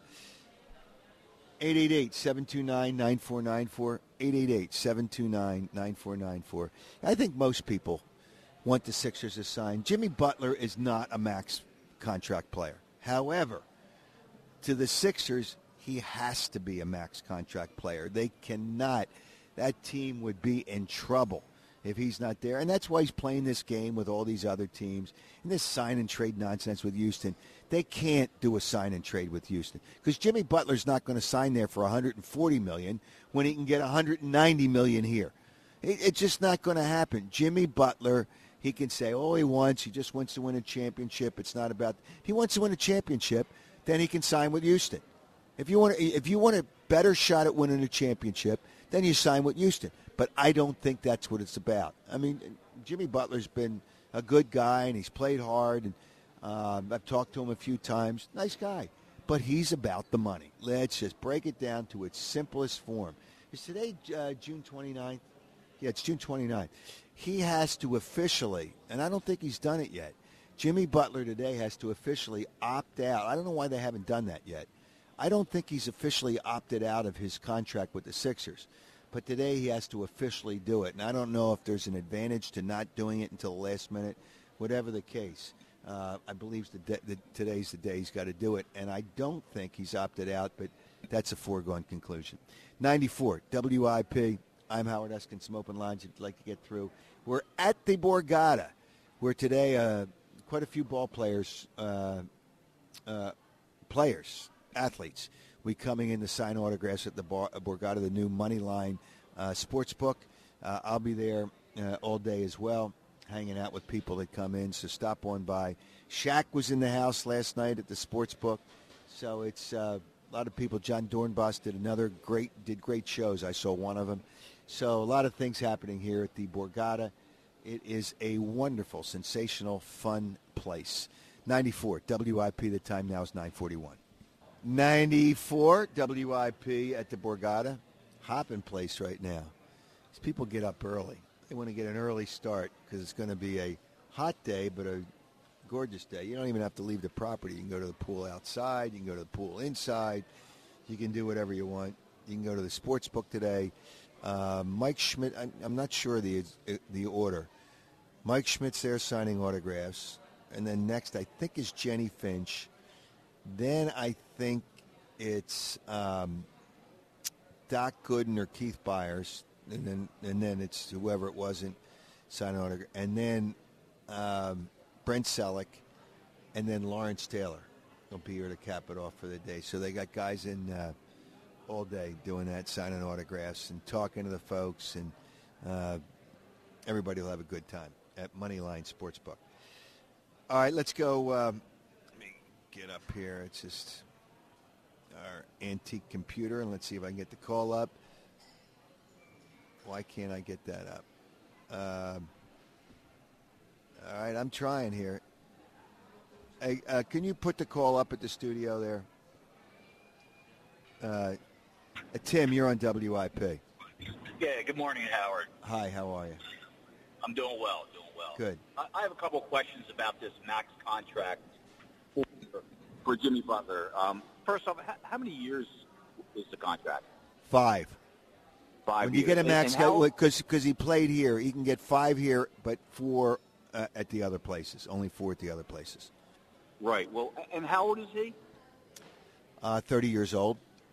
888-729-9494. 888-729-9494. I think most people want the Sixers to sign. Jimmy Butler is not a max contract player. However, to the Sixers, he has to be a max contract player. They cannot. That team would be in trouble if he's not there. And that's why he's playing this game with all these other teams. And this sign-and-trade nonsense with Houston. They can't do a sign-and-trade with Houston because Jimmy Butler's not going to sign there for $140 million when he can get $190 million here. It's just not going to happen. Jimmy Butler, he can say all he wants. He just wants to win a championship. It's not about – if he wants to win a championship, then he can sign with Houston. If you want a better shot at winning a championship, then you sign with Houston. But I don't think that's what it's about. I mean, Jimmy Butler's been a good guy, and he's played hard, and I've talked to him a few times. Nice guy. but he's about the money. Let's just break it down to its simplest form. Is today June 29th? Yeah, it's June 29th. He has to officially, and I don't think he's done it yet, Jimmy Butler today has to officially opt out. I don't know why they haven't done that yet. I don't think he's officially opted out of his contract with the Sixers. But today he has to officially do it. And I don't know if there's an advantage to not doing it until the last minute. Whatever the case, I believe today's the day he's got to do it. And I don't think he's opted out, but that's a foregone conclusion. 94, WIP. I'm Howard Eskin, some open lines if you'd like to get through. We're at the Borgata, where today quite a few ball players, athletes, we coming in to sign autographs at the Borgata, the new Moneyline sports book. I'll be there all day as well, hanging out with people that come in, so stop on by. Shaq was in the house last night at the sports book, so it's a lot of people. John Dornbos did great shows. I saw one of them. So a lot of things happening here at the Borgata. It is a wonderful, sensational, fun place. 94, WIP, the time now is 9:41. 94, WIP at the Borgata. Hopping place right now. These people get up early. They want to get an early start because it's going to be a hot day, but a gorgeous day. You don't even have to leave the property. You can go to the pool outside. You can go to the pool inside. You can do whatever you want. You can go to the sports book today. Mike Schmidt, I'm not sure the order. Mike Schmidt's there signing autographs. And then next, I think, is Jenny Finch. Then I think it's Doc Gooden or Keith Byers. And then it's whoever it wasn't signing autograph. And then Brent Selleck. And then Lawrence Taylor will be here to cap it off for the day. So they got guys in all day doing that, signing autographs and talking to the folks, and everybody will have a good time at Moneyline Sportsbook. All right, let's go. Let me get up here. It's just our antique computer, and let's see if I can get the call up. Why can't I get that up? All right, I'm trying here. Hey, can you put the call up at the studio there? Tim, you're on WIP. Yeah, good morning, Howard. Hi, how are you? I'm doing well. Good. I have a couple of questions about this max contract for Jimmy Butler. First off, how many years is the contract? 5. 5 when years. You get a max, because he played here, he can get 5 here, but 4 at the other places. Only 4 at the other places. Right. Well, and how old is he? 30 years old.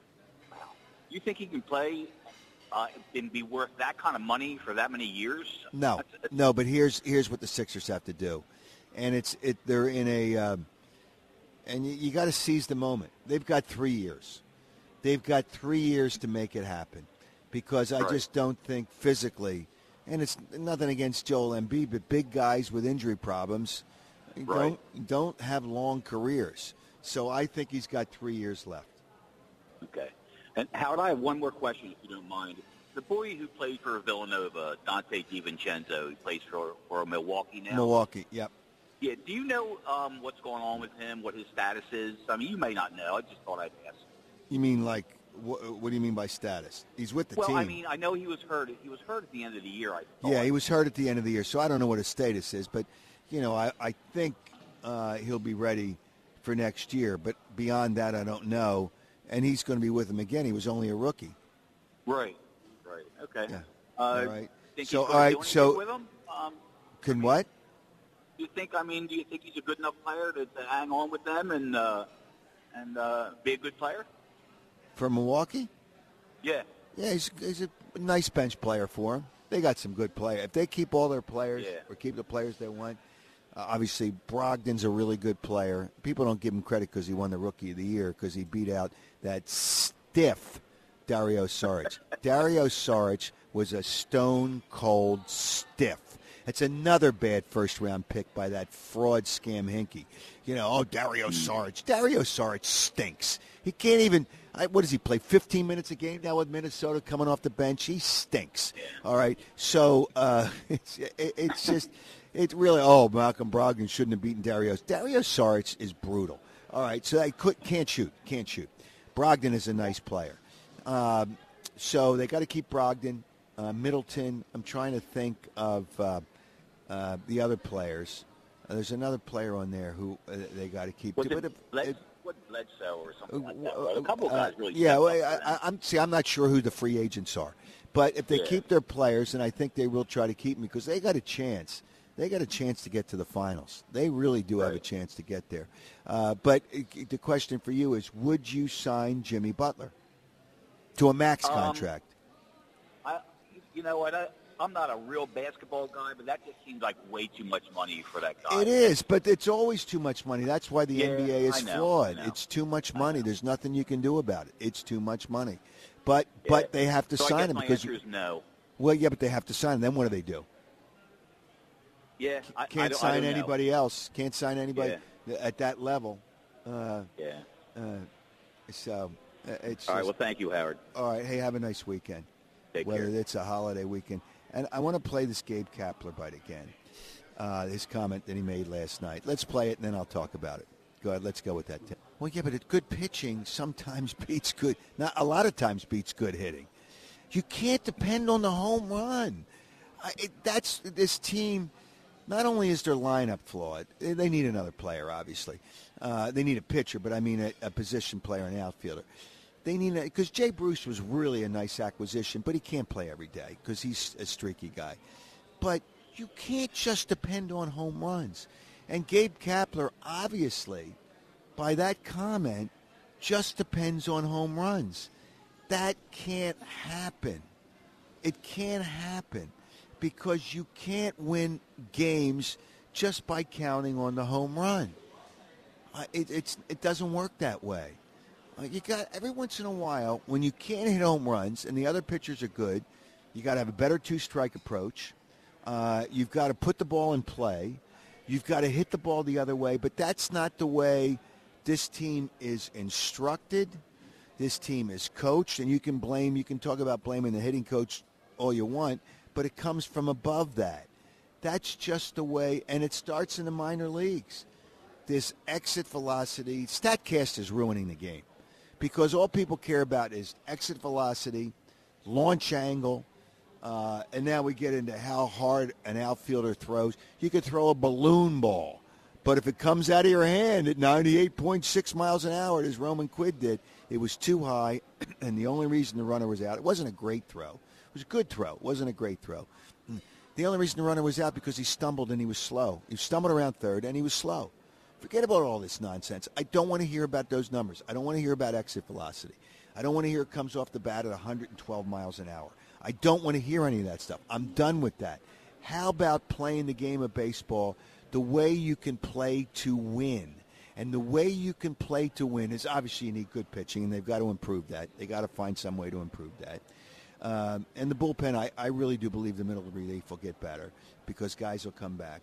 You think he can play and be worth that kind of money for that many years? No, but here's what the Sixers have to do, and they're in a and you got to seize the moment. They've got 3 years. They've got 3 years to make it happen, because I just don't think physically, and it's nothing against Joel Embiid, but big guys with injury problems don't have long careers. So I think he's got 3 years left. Okay. And Howard, I have one more question, if you don't mind. The boy who played for Villanova, Dante DiVincenzo, he plays for Milwaukee now. Milwaukee, yep. Yeah. Do you know what's going on with him? What his status is? I mean, you may not know. I just thought I'd ask. You mean like what do you mean by status? He's with the team. Well, I mean, I know he was hurt. He was hurt at the end of the year. I thought. Yeah, he was hurt at the end of the year, so I don't know what his status is, but I think he'll be ready for next year. But beyond that, I don't know. And he's going to be with him again. He was only a rookie. Right. Okay. Yeah. All right. Think so, he's all right. do So, with him? Can what? Do you think he's a good enough player to hang on with them and be a good player? For Milwaukee? Yeah. Yeah, he's a nice bench player for them. They got some good players. If they keep all their players or keep the players they want, obviously Brogdon's a really good player. People don't give him credit because he won the Rookie of the Year because he beat out that stiff Dario Saric. Dario Saric was a stone-cold stiff. It's another bad first-round pick by that fraud scam Hinkie. Dario Saric. Dario Saric stinks. He can't even what does he play, 15 minutes a game now with Minnesota coming off the bench? He stinks. All right. So it's just – it's really, Malcolm Brogdon shouldn't have beaten Dario. Dario Saric is brutal. All right, so they can't shoot. Brogdon is a nice player. So they got to keep Brogdon. Middleton, I'm trying to think of the other players. There's another player on there who they got to keep. What Bledsoe or something like that? A couple of guys really. Yeah, I'm not sure who the free agents are, but if they keep their players, and I think they will try to keep them because they got a chance. They got a chance to get to the finals. They really do have a chance to get there. But the question for you is, would you sign Jimmy Butler to a max contract? You know what? I'm not a real basketball guy, but that just seems like way too much money for that guy. It is, but it's always too much money. That's why the NBA is flawed. I know. It's too much money. There's nothing you can do about it. It's too much money. But they have to sign him because. My answer is no. Well, yeah, but they have to sign him. Then what do? Yeah, can't I sign don't anybody know. else. Can't sign anybody at that level. So it's all right. Well, thank you, Howard. All right. Hey, have a nice weekend. Take Whether care. it's a holiday weekend. And I want to play this Gabe Kapler bite again. His comment that he made last night. Let's play it, and then I'll talk about it. Go ahead. Let's go with that. Well, yeah, but good pitching sometimes beats good. Not a lot of times beats good hitting. You can't depend on the home run. That's this team. Not only is their lineup flawed, they need another player, obviously. They need a pitcher, but I mean a position player, an outfielder. They need because Jay Bruce was really a nice acquisition, but he can't play every day because he's a streaky guy. But you can't just depend on home runs. And Gabe Kapler, obviously, by that comment, just depends on home runs. That can't happen. It can't happen because you can't win games just by counting on the home run. It doesn't work that way. You got every once in a while when you can't hit home runs and the other pitchers are good, you got to have a better two-strike approach. You've got to put the ball in play. You've got to hit the ball the other way, but that's not the way this team is instructed. This team is coached, and you can talk about blaming the hitting coach all you want, but it comes from above that. That's just the way, and it starts in the minor leagues. This exit velocity, StatCast is ruining the game because all people care about is exit velocity, launch angle, and now we get into how hard an outfielder throws. You could throw a balloon ball, but if it comes out of your hand at 98.6 miles an hour, as Roman Quid did, it was too high, and the only reason the runner was out, it wasn't a great throw. It was a good throw. It wasn't a great throw. The only reason the runner was out because he stumbled and he was slow. He stumbled around third, and he was slow. Forget about all this nonsense. I don't want to hear about those numbers. I don't want to hear about exit velocity. I don't want to hear it comes off the bat at 112 miles an hour. I don't want to hear any of that stuff. I'm done with that. How about playing the game of baseball the way you can play to win? And the way you can play to win is obviously you need good pitching, and they've got to improve that. They've got to find some way to improve that. And the bullpen, I really do believe the middle relief will get better because guys will come back.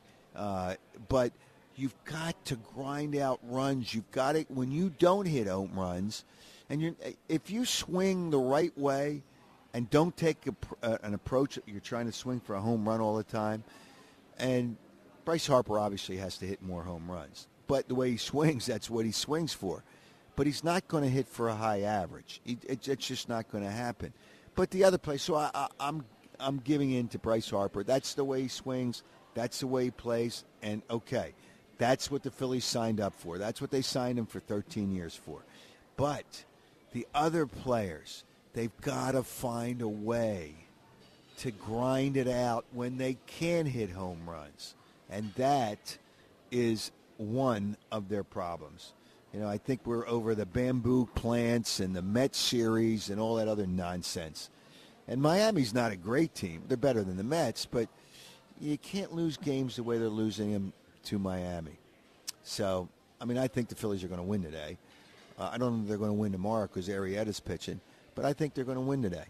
But you've got to grind out runs. You've got to, when you don't hit home runs, and if you swing the right way and don't take an approach that you're trying to swing for a home run all the time, and Bryce Harper obviously has to hit more home runs. But the way he swings, that's what he swings for. But he's not going to hit for a high average. It's just not going to happen. But the other place, so I'm giving in to Bryce Harper. That's the way he swings. That's the way he plays. And, okay, that's what the Phillies signed up for. That's what they signed him for 13 years for. But the other players, they've got to find a way to grind it out when they can hit home runs. And that is one of their problems. You know, I think we're over the bamboo plants and the Mets series and all that other nonsense. And Miami's not a great team. They're better than the Mets, but you can't lose games the way they're losing them to Miami. So, I mean, I think the Phillies are going to win today. I don't know if they're going to win tomorrow because Arrieta's pitching, but I think they're going to win today.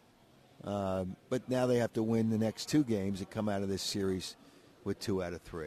But now they have to win the next two games and come out of this series with 2 out of 3.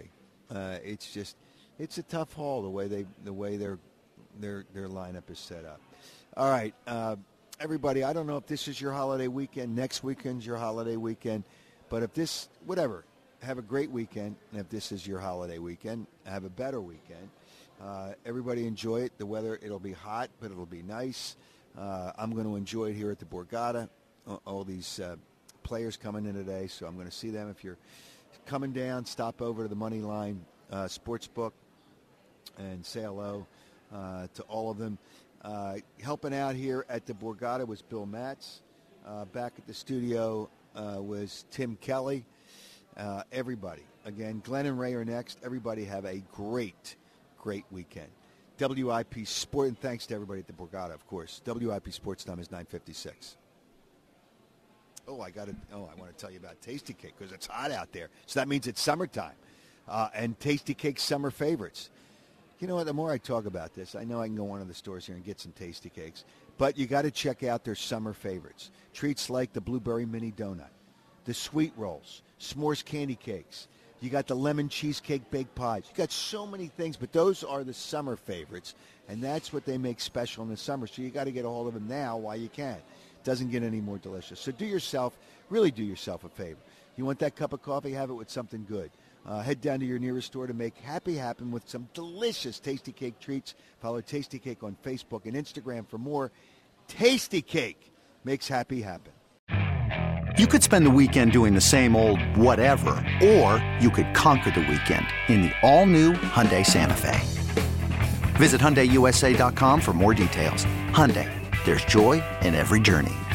It's a tough haul the way their lineup is set up. All right, everybody, I don't know if this is your holiday weekend. Next weekend's your holiday weekend. But if this, whatever, have a great weekend. And if this is your holiday weekend, have a better weekend. Everybody enjoy it. The weather, it'll be hot, but it'll be nice. I'm going to enjoy it here at the Borgata. All these players coming in today, so I'm going to see them. If you're coming down, stop over to the Moneyline Sportsbook and say hello to all of them. Helping out here at the Borgata was Bill Matz. Back at the studio was Tim Kelly. Everybody. Again, Glenn and Ray are next. Everybody have a great weekend. WIP Sport, and thanks to everybody at the Borgata, of course. WIP Sports time is 9:56. I want to tell you about Tasty Cake because it's hot out there. So that means it's summertime. And Tasty Cake's summer favorites. You know what? The more I talk about this, I know I can go to one of the stores here and get some Tasty Cakes. But you got to check out their summer favorites. Treats like the Blueberry Mini Donut, the Sweet Rolls, S'mores Candy Cakes. You got the Lemon Cheesecake Baked Pies. You got so many things, but those are the summer favorites. And that's what they make special in the summer. So you got to get a hold of them now while you can. Doesn't get any more delicious. So really do yourself a favor. You want that cup of coffee? Have it with something good. Head down to your nearest store to make happy happen with some delicious Tasty Cake treats. Follow Tasty Cake on Facebook and Instagram for more. Tasty Cake makes happy happen. You could spend the weekend doing the same old whatever, or you could conquer the weekend in the all-new Hyundai Santa Fe. Visit HyundaiUSA.com for more details. Hyundai, there's joy in every journey.